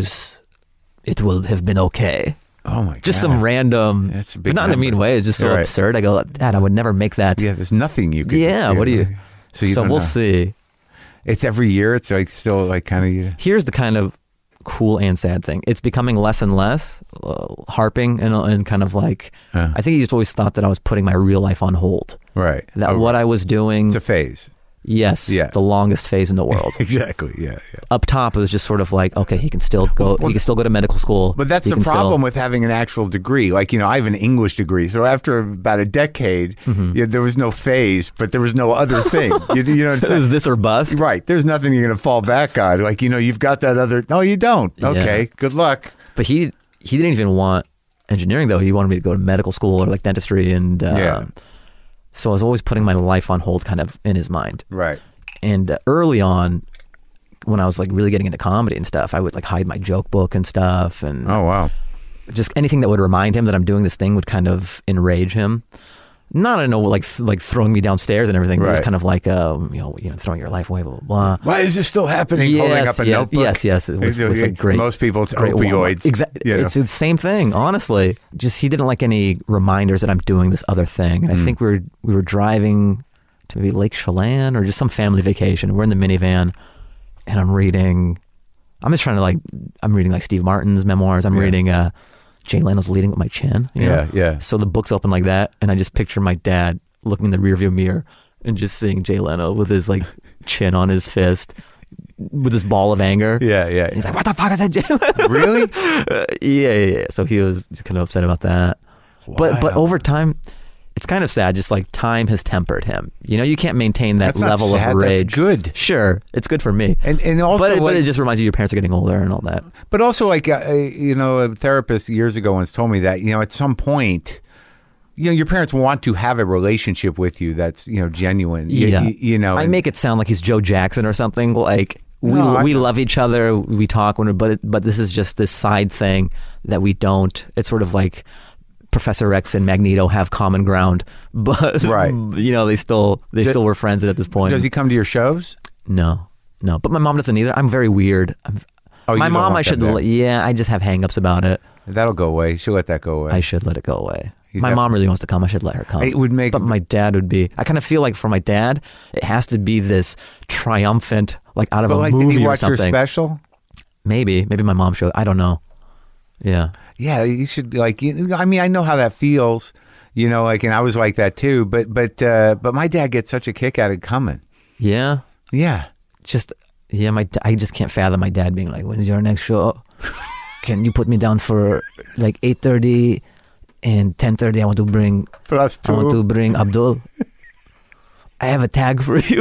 it will have been okay. Oh my God. Just some random, that's a big but not number. in a mean way. It's just so absurd. I go, Dad, I would never make that. Yeah, there's nothing you could. Yeah, what do you? So we'll see. It's every year. It's like still like kind of. Here's the kind of cool and sad thing. It's becoming less and less harping and kind of like, I think he just always thought that I was putting my real life on hold. Right. That what I was doing. It's a phase. Yes. Yeah. The longest phase in the world. Exactly. Yeah. Up top, it was just sort of like, okay, he can still go. He can still go to medical school. But that's the problem with having an actual degree. Like, you know, I have an English degree. So after about a decade, there was no phase, but there was no other thing. You know, it was this or bust. Right. There's nothing you're going to fall back on. Like, you know, you've got that other. No, you don't. Okay. Yeah. Good luck. But he didn't even want engineering though. He wanted me to go to medical school or like dentistry and. So I was always putting my life on hold kind of in his mind. Right. And early on, when I was like really getting into comedy and stuff, I would like hide my joke book and stuff. And oh, wow. Just anything that would remind him that I'm doing this thing would kind of enrage him. Not, I know, like throwing me downstairs and everything, but it was kind of like, throwing your life away, blah, blah, blah. Why is this still happening? Yes, holding up a notebook? Yes. With like great, most people, it's opioids. Exactly. You know? It's the same thing, honestly. Just he didn't like any reminders that I'm doing this other thing. And I think we were driving to maybe Lake Chelan or just some family vacation. We're in the minivan, and I'm reading like Steve Martin's memoirs. I'm reading Jay Leno's Leading with My Chin. You know? Yeah. So the book's open like that, and I just picture my dad looking in the rearview mirror and just seeing Jay Leno with his like chin on his fist, with this ball of anger. Yeah. And he's like, "What the fuck is that, Jay Leno?" Really? Yeah. So he was just kind of upset about that. Wow. But over time, it's kind of sad. Just like time has tempered him. You know, you can't maintain that level of rage. That's good. Sure, it's good for me. And also, but it just reminds you your parents are getting older and all that. But also, like a therapist years ago once told me that at some point, your parents want to have a relationship with you that's genuine. Yeah. I make it sound like he's Joe Jackson or something. Like we love each other. We talk but this is just this side thing that we don't. It's sort of like Professor X and Magneto have common ground, but they still were friends at this point. Does he come to your shows? No, but my mom doesn't either. I'm very weird. My mom, I just have hang-ups about it. That'll go away. She'll let that go away. I should let it go away. My mom really wants to come. I should let her come. It would make, but my dad would be. I kind of feel like for my dad, it has to be this triumphant, like out of a movie did he or watch something. Your special? Maybe my mom showed. I don't know. Yeah. Yeah, you should I mean, I know how that feels, and I was like that too, but my dad gets such a kick out of coming. Yeah. Yeah. I just can't fathom my dad being like, "When's your next show? Can you put me down for like 8:30 and 10:30? I want to bring +2. I want to bring Abdul. I have a tag for you."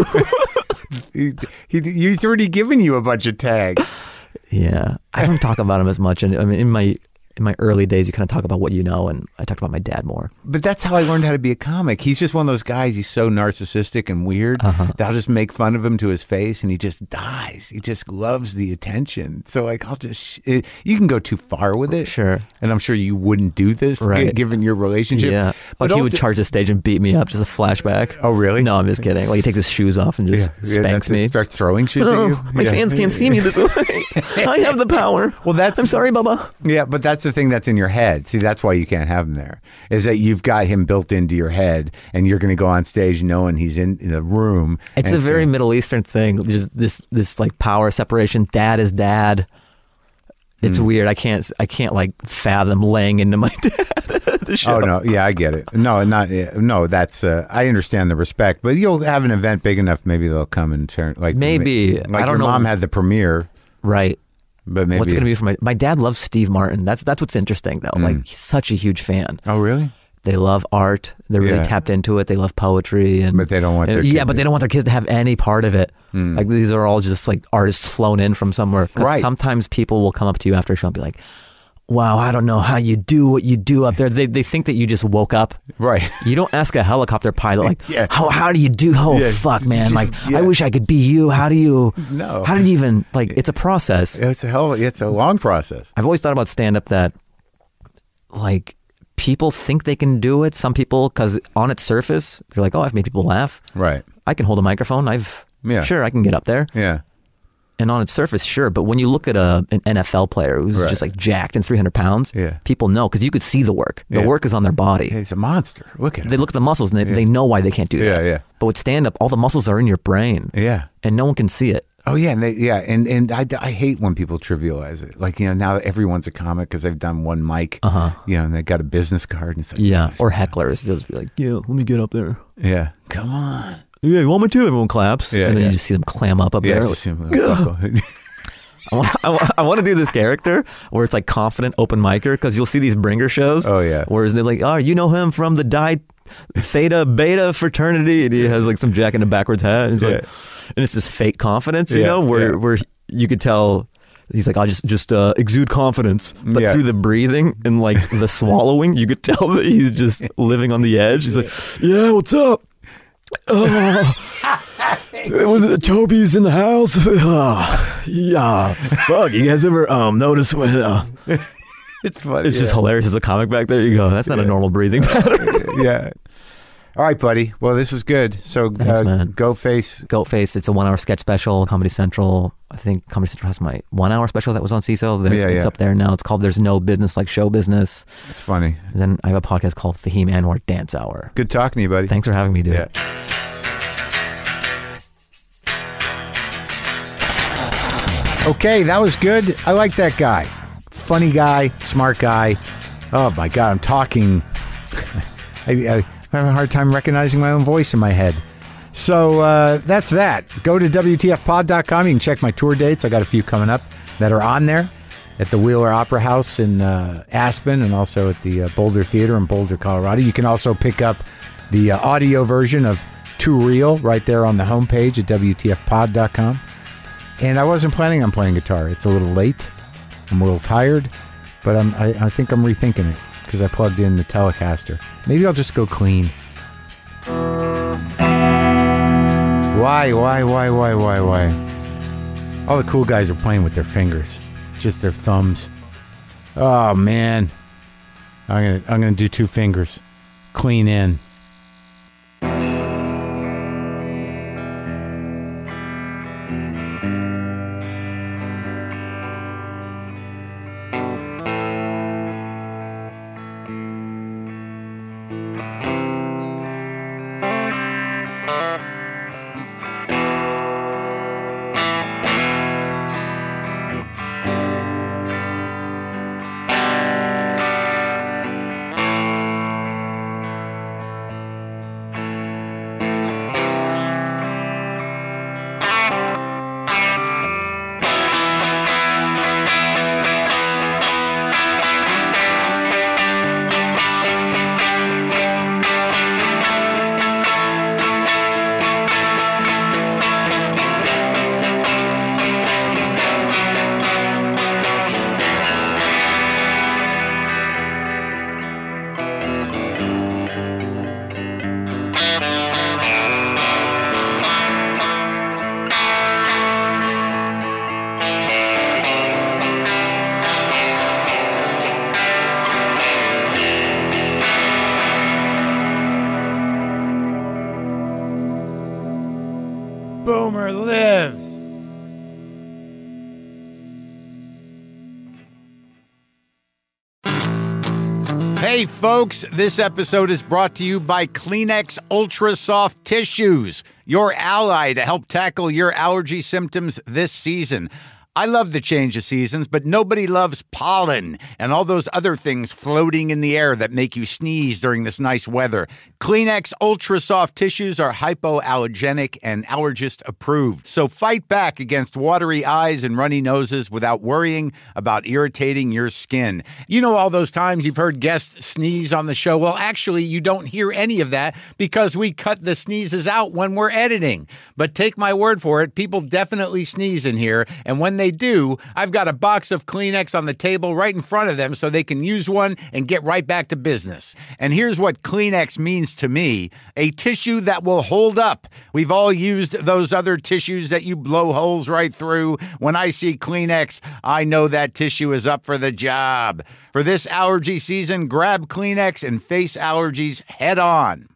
He's already given you a bunch of tags. Yeah, I don't talk about him as much, and I mean, in my early days, you kind of talk about what you know, and I talked about my dad more. But that's how I learned how to be a comic. He's just one of those guys. He's so narcissistic and weird that I'll just make fun of him to his face, and he just dies. He just loves the attention. So I'll just you can go too far with it. Sure. And I'm sure you wouldn't do this, given your relationship. Yeah. But he would charge the stage and beat me up. Just a flashback. Oh, really? No, I'm just kidding. Like he takes his shoes off and just spanks me. Starts throwing shoes at you. My fans can't see me this way. I have the power. Well, I'm sorry, Bubba. Yeah, but that's the thing that's in your head. See, that's why you can't have him there, is that you've got him built into your head, and you're going to go on stage knowing he's in the room. It's a very Middle Eastern thing. Just this like power separation. Dad is dad. It's weird. I can't like fathom laying into my dad at the show. Oh no, yeah, I get it. No, that's I understand the respect, but you'll have an event big enough, maybe they'll come and turn maybe. Like I don't know. Mom had the premiere, right? But maybe what's going to be for my dad loves Steve Martin. That's what's interesting though. Like he's such a huge fan. Oh really? They love art. They're really tapped into it. They love poetry, but they don't want their kids. But they don't want their kids to have any part of it. Like these are all just like artists flown in from somewhere. Right. Sometimes people will come up to you after a show and be like, "Wow, I don't know how you do what you do up there." They think that you just woke up. Right. You don't ask a helicopter pilot like, "How do you do?" Fuck, man. Like, I wish I could be you. How do you? No. How did you even like? It's a process. It's a long process. I've always thought about stand-up that, like, people think they can do it. Some people, because on its surface, they're like, "Oh, I've made people laugh." Right. I can hold a microphone. Sure, I can get up there. Yeah. And on its surface, sure, but when you look at an NFL player who's Right. just like jacked and 300 pounds, Yeah. people know because you could see the work. The Yeah. work is on their body. He's a monster. Look at They him. look at the muscles and they know why they can't do that. Yeah, yeah. But with stand up, all the muscles are in your brain. Yeah. And no one can see it. Oh yeah, and I hate when people trivialize it. Like, you know, now everyone's a comic because they've done one mic. You know, and they got a business card and it's like, Yeah. Or hecklers. They'll just be like, yeah, let me get up there. yeah, come on. Yeah, you want me to? Everyone claps. Yeah, and then yeah. you just see them clam up Yeah, there. just assume- I want to do this character where it's like confident open micer because you'll see these bringer shows. Oh, yeah. Whereas they're like, oh, you know him from the Theta Beta fraternity, and he has like some jack in a backwards hat. And, he's like, and it's this fake confidence, you Yeah, know, where yeah. where you could tell. He's like, I'll just exude confidence, but Yeah. through the breathing and like the swallowing, you could tell that he's just living on the edge. He's like, yeah, what's up? Was Toby's in the house? Yeah. Fuck, you guys ever notice when It's funny. it's just hilarious as a comic back there? You go, that's not a normal breathing pattern. Yeah. All right, buddy. Well, this was good. So Thanks, man. Go Face. Goatface, it's a 1 hour sketch special. Comedy Central, I think Comedy Central has my 1 hour special that was on CISO. It's up there now. It's called There's No Business Like Show Business. It's funny. And then I have a podcast called Fahim Anwar Dance Hour. Good talking to you, buddy. Thanks for having me, dude. Yeah. Okay, that was good. I like that guy. Funny guy, smart guy. Oh my God, I'm talking. I'm having a hard time recognizing my own voice in my head. So that's that. Go to WTFpod.com. You can check my tour dates. I got a few coming up that are on there at the Wheeler Opera House in Aspen and also at the Boulder Theater in Boulder, Colorado. You can also pick up the audio version of Too Real right there on the homepage at WTFpod.com. And I wasn't planning on playing guitar. It's a little late. I'm a little tired, but I think I'm rethinking it because I plugged in the Telecaster. Maybe I'll just go clean. Why? All the cool guys are playing with their fingers, just their thumbs. Oh man, I'm gonna do 2 fingers, clean in. Boomer lives. Hey folks, this episode is brought to you by Kleenex Ultra Soft Tissues, your ally to help tackle your allergy symptoms this season. I love the change of seasons, but nobody loves pollen and all those other things floating in the air that make you sneeze during this nice weather. Kleenex Ultra Soft Tissues are hypoallergenic and allergist approved. So fight back against watery eyes and runny noses without worrying about irritating your skin. You know all those times you've heard guests sneeze on the show? Well, actually, you don't hear any of that because we cut the sneezes out when we're editing. But take my word for it, people definitely sneeze in here, and when they do, I've got a box of Kleenex on the table right in front of them so they can use one and get right back to business. And here's what Kleenex means to me: a tissue that will hold up. We've all used those other tissues that you blow holes right through. When I see Kleenex, I know that tissue is up for the job. For this allergy season, grab Kleenex and face allergies head on.